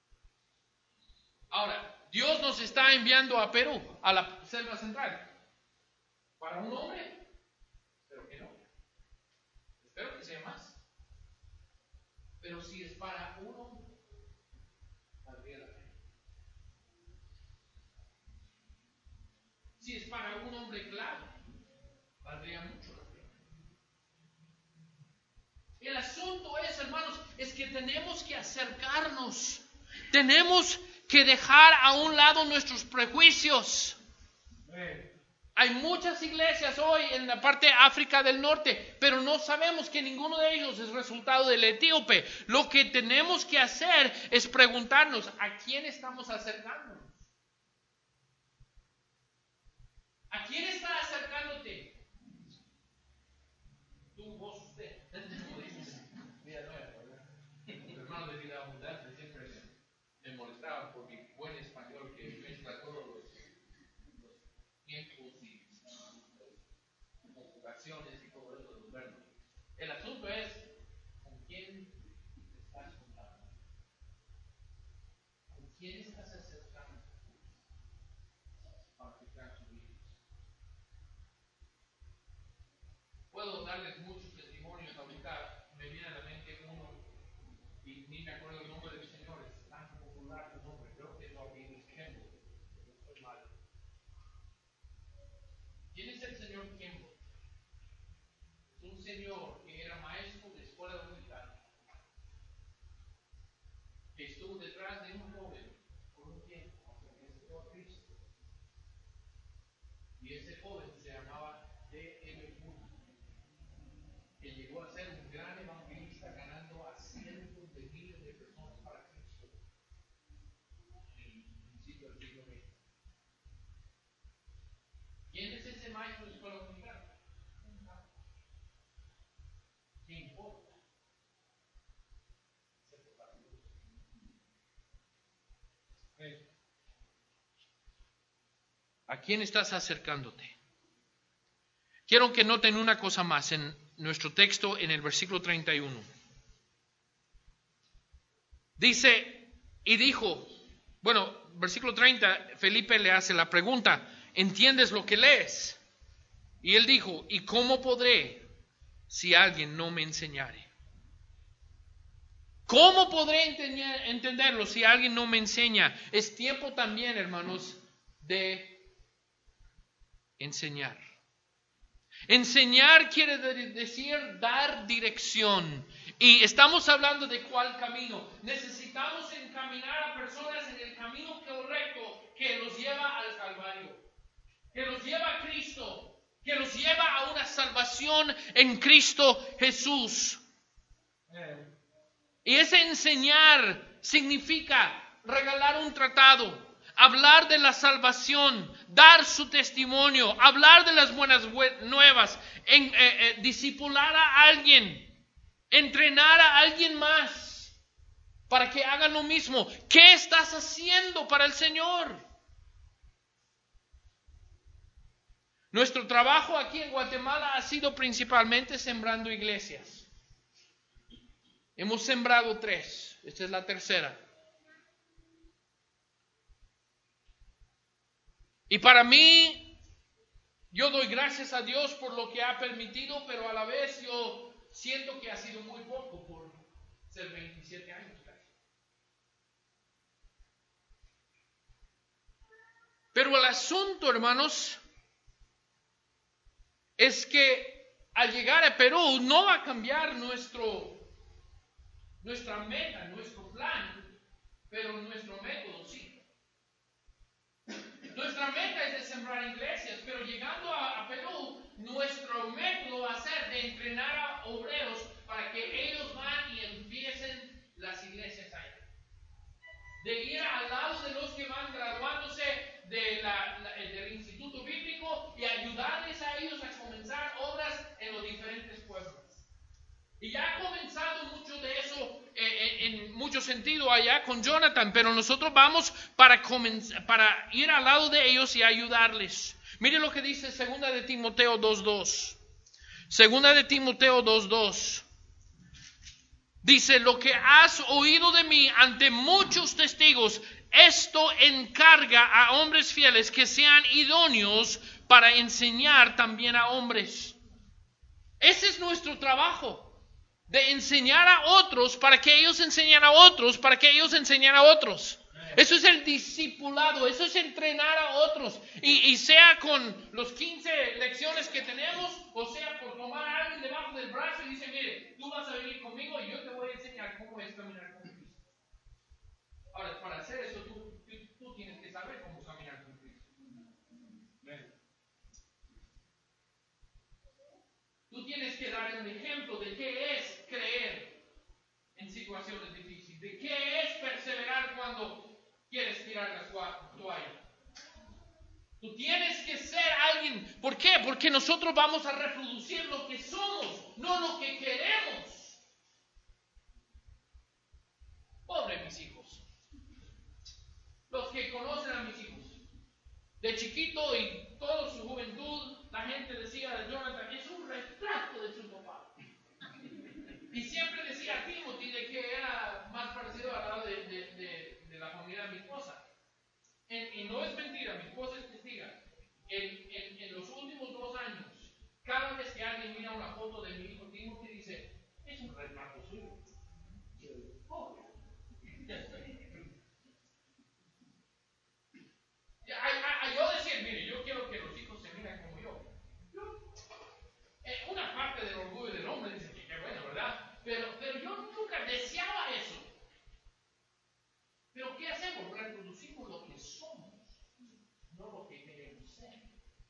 Ahora, Dios nos está enviando a Perú, a la selva central. Para un hombre, espero que no. Espero que sea más. Pero si es para un hombre, valdría la pena. Si es para un hombre clave, valdría mucho la pena. El asunto es, hermanos, es que tenemos que acercarnos. Tenemos que dejar a un lado nuestros prejuicios. Hay muchas iglesias hoy en la parte de África del Norte, pero no sabemos que ninguno de ellos es resultado del etíope. Lo que tenemos que hacer es preguntarnos, ¿a quién estamos acercándonos? ¿A quién está acercándote? Tú, vos, usted. Mira, no, el hermano de vida abundante siempre me molestaba por mi buen español que mezcla todos los tiempos y conjugaciones y todo eso de los verbos. El asunto es, ¿con quién estás juntando? ¿Con quién estás acercando para aplicar sus vidas? Puedo darles muchos testimonios ahorita, me viene a la mente uno, y ni me acuerdo el nombre del señor, es tan popular el nombre, creo que es Orville Campbell, no estoy mal. ¿Quién es el señor Campbell? Es un señor que era maestro de escuela militar, que estuvo detrás de un joven por un tiempo hasta que aceptó a Cristo. Y ese joven se llamaba D.L. Moody, que llegó a ser un gran evangelista ganando a cientos de miles de personas para Cristo en el principio del siglo XX. ¿Quién es ese maestro de escuela militar? ¿Qué importa? ¿A quién estás acercándote? Quiero que noten una cosa más en nuestro texto en el versículo 31. Dice, y dijo, bueno, versículo 30, Felipe le hace la pregunta, ¿entiendes lo que lees? Y él dijo, ¿y cómo podré si alguien no me enseñare? ¿Cómo podré entenderlo si alguien no me enseña? Es tiempo también, hermanos, de enseñar. Enseñar quiere decir dar dirección. Y estamos hablando de cuál camino. Necesitamos encaminar a personas en el camino correcto que los lleva al Calvario, que los lleva a Cristo, que los lleva a una salvación en Cristo Jesús. Y ese enseñar significa regalar un tratado, hablar de la salvación, dar su testimonio, hablar de las buenas nuevas, discipular a alguien, entrenar a alguien más para que haga lo mismo. ¿Qué estás haciendo para el Señor? Nuestro trabajo aquí en Guatemala ha sido principalmente sembrando iglesias. Hemos sembrado 3, esta es la tercera. Y para mí, yo doy gracias a Dios por lo que ha permitido, pero a la vez yo siento que ha sido muy poco por ser 27 años casi. Pero el asunto, hermanos, es que al llegar a Perú no va a cambiar nuestra meta, nuestro plan, pero nuestro método sí. Nuestra meta es de sembrar iglesias, pero llegando a Perú, nuestro método va a ser de entrenar a obreros para que ellos van y empiecen las iglesias allá. De ir al lado de los que van graduándose del Instituto Bíblico y ayudarles a ellos a comenzar obras en los diferentes pueblos. Y ya ha comenzado mucho de eso en mucho sentido allá con Jonathan, pero nosotros vamos para ir al lado de ellos y ayudarles. Mire lo que dice 2 de Timoteo 2:2. 2 de Timoteo 2:2. Dice, lo que has oído de mí ante muchos testigos, esto encarga a hombres fieles que sean idóneos para enseñar también a hombres. Ese es nuestro trabajo, de enseñar a otros para que ellos enseñen a otros, para que ellos enseñen a otros. Eso es el discipulado, eso es entrenar a otros. Y sea con los 15 lecciones que tenemos, o sea por tomar a alguien debajo del brazo y dice, mire, tú vas a venir conmigo y yo te voy a enseñar cómo es caminar con Cristo. Ahora, para hacer eso, tú tienes que saber cómo caminar con Cristo. Tú tienes que dar un ejemplo de qué es creer en situaciones difíciles, de qué es perseverar cuando quieres tirar la toalla. Tú tienes que ser alguien. ¿Por qué? Porque nosotros vamos a reproducir lo que somos, no lo que queremos. Pobre mis hijos. Los que conocen a mis hijos. De chiquito y toda su juventud, la gente decía de Jonathan, es un retrato de su papá. Y siempre decía a Timothy de que era más parecido al lado de la familia de mi esposa. Y no es mentira, mi esposa es testiga. En los últimos 2 años, cada vez que alguien mira una foto de mi hijo Timothy, dice, es un retrato suyo. Yo decir, mire, yo quiero que los hijos se miren como yo. Una parte del orgullo del hombre dice que qué bueno, ¿verdad? Pero yo nunca deseaba eso. Pero ¿qué hacemos? Reproducimos lo que somos, no lo que queremos ser.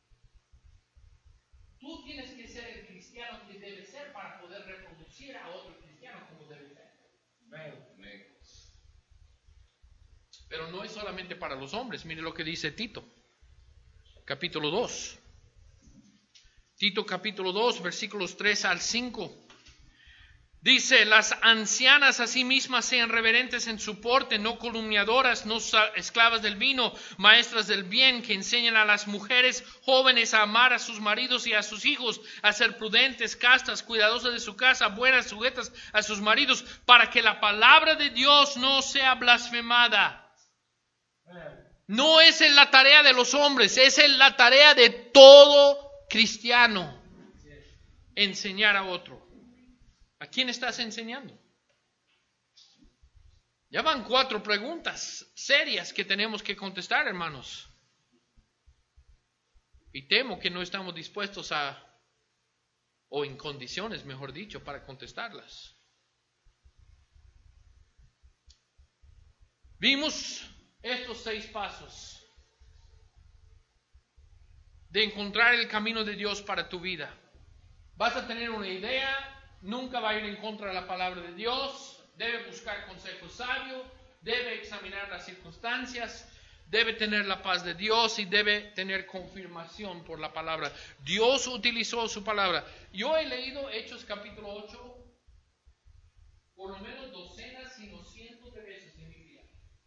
Tú tienes que ser el cristiano que debe ser para poder reproducir a otro cristiano como debe ser. Pero no es solamente para los hombres. Mire lo que dice Tito, capítulo 2. Tito capítulo 2, versículos 3 al 5. Dice, las ancianas asimismas sean reverentes en su porte, no calumniadoras, no esclavas del vino, maestras del bien, que enseñan a las mujeres jóvenes a amar a sus maridos y a sus hijos, a ser prudentes, castas, cuidadosas de su casa, buenas, sujetas a sus maridos, para que la palabra de Dios no sea blasfemada. No es la tarea de los hombres, es la tarea de todo cristiano, enseñar a otro. ¿A quién estás enseñando? Ya van 4 preguntas serias que tenemos que contestar, hermanos. Y temo que no estamos dispuestos o en condiciones, mejor dicho, para contestarlas. Vimos estos 6 pasos de encontrar el camino de Dios para tu vida. Vas a tener una idea. Nunca va a ir en contra de la palabra de Dios, debe buscar consejo sabio, debe examinar las circunstancias, debe tener la paz de Dios y debe tener confirmación por la palabra. Dios utilizó su palabra. Yo he leído Hechos capítulo 8 por lo menos docenas y no cientos de veces en mi vida.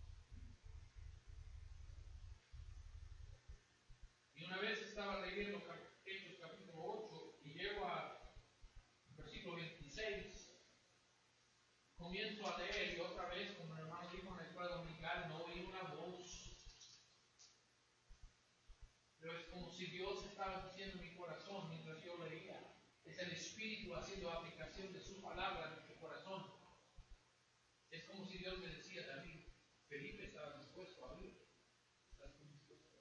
Y una vez estaba leyendo Hechos capítulo 8 y llego a versículo 26. Comienzo a leer y otra vez, como el hermano dijo en la escuela dominical, no oí una voz. Pero es como si Dios estaba diciendo en mi corazón mientras yo leía. Es el Espíritu haciendo aplicación de su palabra en nuestro corazón. Es como si Dios me decía, David, Felipe estaba dispuesto a oír. ¿Estás dispuesto?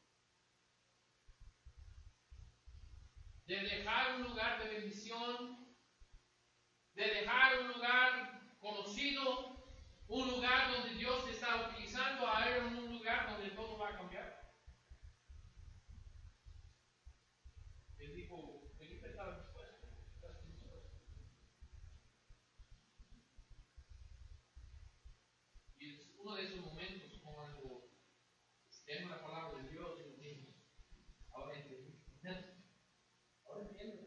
De dejar un lugar de bendición, de dejar un lugar conocido, un lugar donde Dios te está utilizando, a ir en un lugar donde todo va a cambiar. Él dijo, Felipe estaba dispuesto. ¿Estás dispuesto? Y es uno de esos momentos cuando tenemos la palabra de Dios y decimos, ahora entiendo. Ahora entiendo.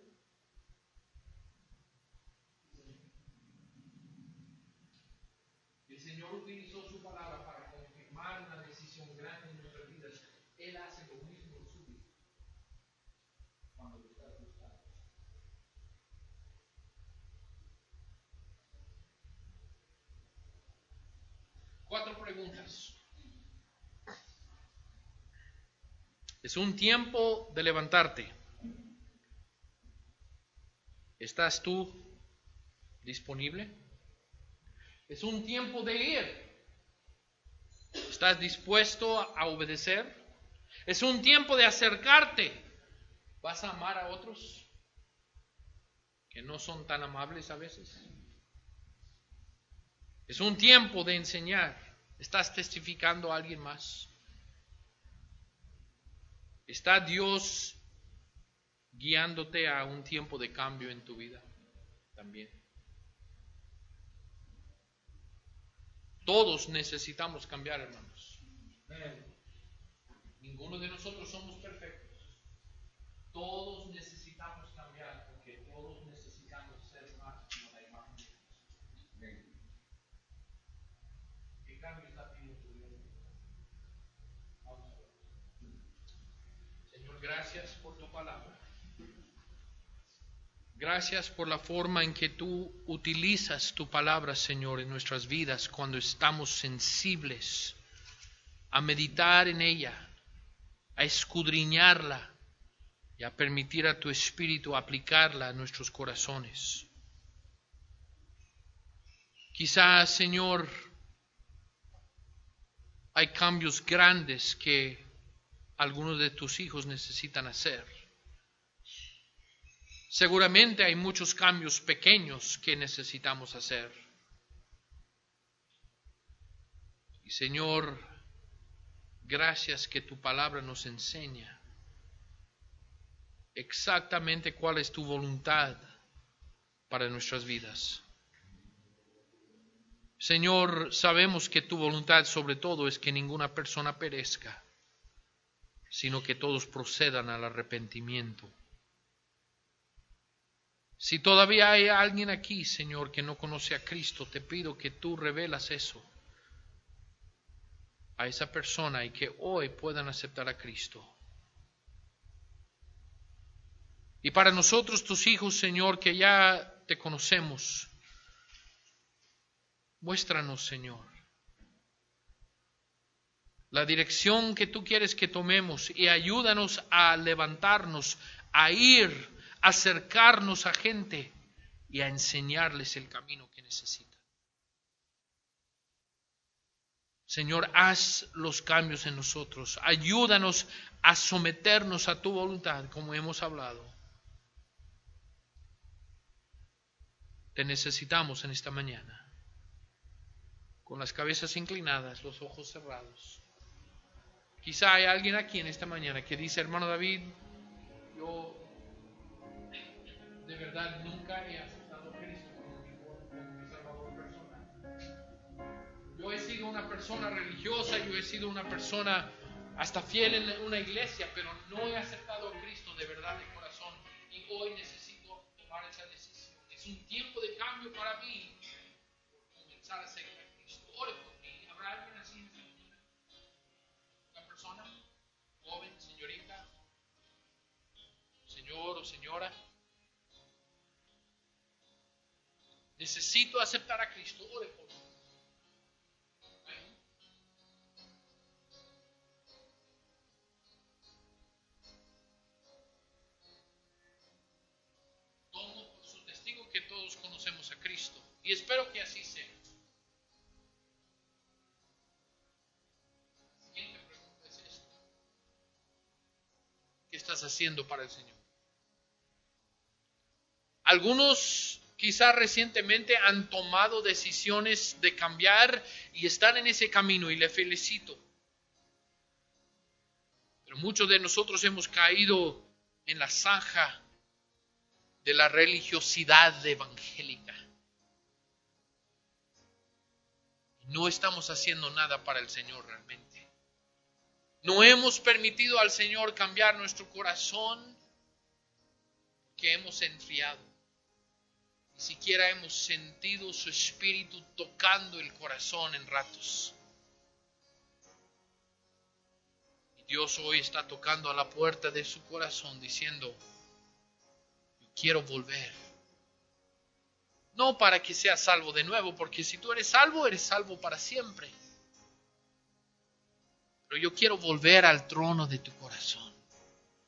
El Señor utilizó su palabra para confirmar una decisión grande en nuestras vidas. Él hace lo mismo en su vida cuando lo estás buscando. 4 preguntas. Es un tiempo de levantarte. ¿Estás tú disponible? Es un tiempo de ir. ¿Estás dispuesto a obedecer? Es un tiempo de acercarte. ¿Vas a amar a otros que no son tan amables a veces? Es un tiempo de enseñar. ¿Estás testificando a alguien más? ¿Está Dios guiándote a un tiempo de cambio en tu vida también? Todos necesitamos cambiar, hermanos. Ninguno de nosotros somos perfectos. Todos necesitamos cambiar porque todos necesitamos ser más como la imagen de Dios. ¿Qué cambio está pidiendo tu vida? Vamos a ver. Señor, gracias por tu palabra. Gracias por la forma en que tú utilizas tu palabra, Señor, en nuestras vidas cuando estamos sensibles a meditar en ella, a escudriñarla y a permitir a tu Espíritu aplicarla a nuestros corazones. Quizás, Señor, hay cambios grandes que algunos de tus hijos necesitan hacer. Seguramente hay muchos cambios pequeños que necesitamos hacer. Y Señor, gracias que tu palabra nos enseña exactamente cuál es tu voluntad para nuestras vidas. Señor, sabemos que tu voluntad sobre todo es que ninguna persona perezca, sino que todos procedan al arrepentimiento. Si todavía hay alguien aquí, Señor, que no conoce a Cristo, te pido que tú revelas eso a esa persona y que hoy puedan aceptar a Cristo. Y para nosotros, tus hijos, Señor, que ya te conocemos, muéstranos, Señor, la dirección que tú quieres que tomemos y ayúdanos a levantarnos, a ir, a acercarnos a gente y a enseñarles el camino que necesitan. Señor, haz los cambios en nosotros. Ayúdanos a someternos a tu voluntad, como hemos hablado. Te necesitamos en esta mañana, con las cabezas inclinadas, los ojos cerrados. Quizá hay alguien aquí en esta mañana que dice, hermano David, yo de verdad nunca he aceptado a Cristo como mi Salvador personal. Yo he sido una persona religiosa, yo he sido una persona hasta fiel en una iglesia, pero no he aceptado a Cristo de verdad de corazón y hoy necesito tomar esa decisión. Es un tiempo de cambio para mí por comenzar a seguir a Cristo. Ore por mí. ¿Habrá alguien así en esta mañana? ¿Una persona? Joven, señorita, señor o señora. Necesito aceptar a Cristo. Ore por mí. Tomo por su testigo que todos conocemos a Cristo y espero que así sea. La siguiente pregunta es esta. ¿Qué estás haciendo para el Señor? Algunos quizás recientemente han tomado decisiones de cambiar y están en ese camino y le felicito. Pero muchos de nosotros hemos caído en la zanja de la religiosidad evangélica. No estamos haciendo nada para el Señor realmente. No hemos permitido al Señor cambiar nuestro corazón que hemos enfriado. Ni siquiera hemos sentido su Espíritu tocando el corazón en ratos. Y Dios hoy está tocando a la puerta de su corazón diciendo, yo quiero volver. No para que seas salvo de nuevo, porque si tú eres salvo para siempre. Pero yo quiero volver al trono de tu corazón.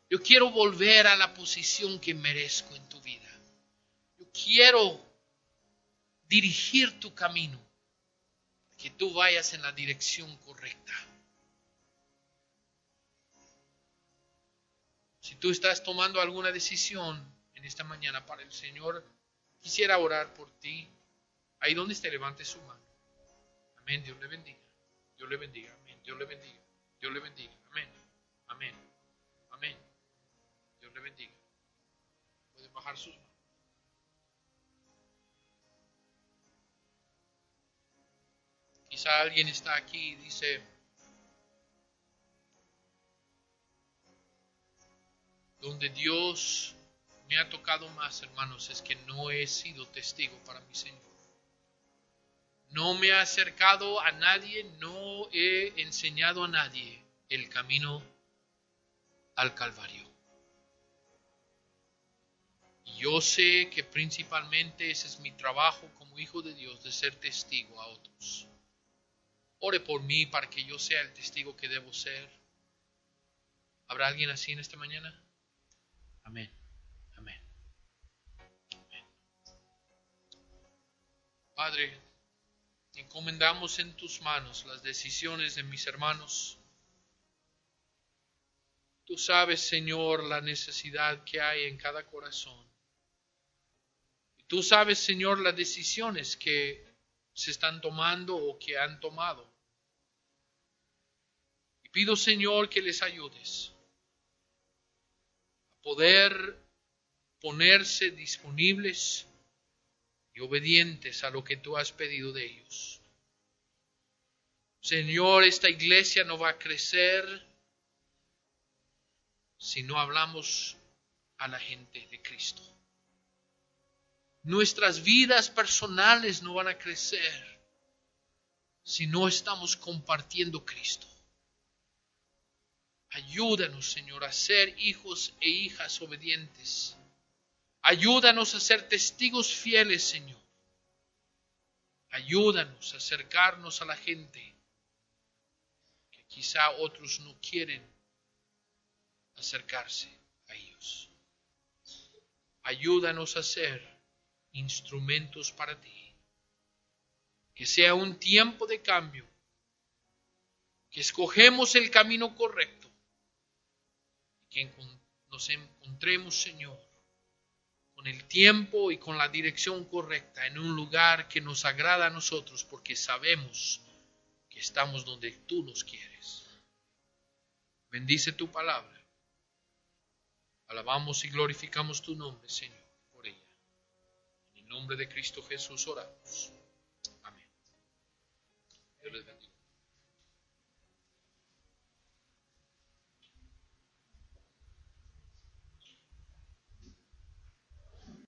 Yo quiero volver a la posición que merezco en tu vida. Yo quiero dirigir tu camino, que tú vayas en la dirección correcta. Si tú estás tomando alguna decisión en esta mañana para el Señor, quisiera orar por ti. Ahí donde esté, levante su mano. Amén. Dios le bendiga. Dios le bendiga. Amén. Dios le bendiga. Dios le bendiga. Amén. Amén. Amén. Dios le bendiga. Puede bajar sus manos. Quizá alguien está aquí y dice, donde Dios me ha tocado más, hermanos, es que no he sido testigo para mi Señor. No me he acercado a nadie, no he enseñado a nadie el camino al Calvario. Y yo sé que principalmente ese es mi trabajo como hijo de Dios, de ser testigo a otros. Ore por mí para que yo sea el testigo que debo ser. ¿Habrá alguien así en esta mañana? Amén. Amén. Amén. Padre, encomendamos en tus manos las decisiones de mis hermanos. Tú sabes, Señor, la necesidad que hay en cada corazón. Y tú sabes, Señor, las decisiones que se están tomando o que han tomado. Y pido, Señor, que les ayudes a poder ponerse disponibles y obedientes a lo que tú has pedido de ellos. Señor, esta iglesia no va a crecer si no hablamos a la gente de Cristo. Nuestras vidas personales no van a crecer si no estamos compartiendo Cristo. Ayúdanos, Señor, a ser hijos e hijas obedientes. Ayúdanos a ser testigos fieles, Señor. Ayúdanos a acercarnos a la gente que quizá otros no quieren acercarse a ellos. Ayúdanos a ser instrumentos para ti. Que sea un tiempo de cambio. Que escogemos el camino correcto. Que nos encontremos, Señor, con el tiempo y con la dirección correcta en un lugar que nos agrada a nosotros porque sabemos que estamos donde tú nos quieres. Bendice tu palabra. Alabamos y glorificamos tu nombre, Señor, por ella. En el nombre de Cristo Jesús oramos. Amén. Dios les bendiga.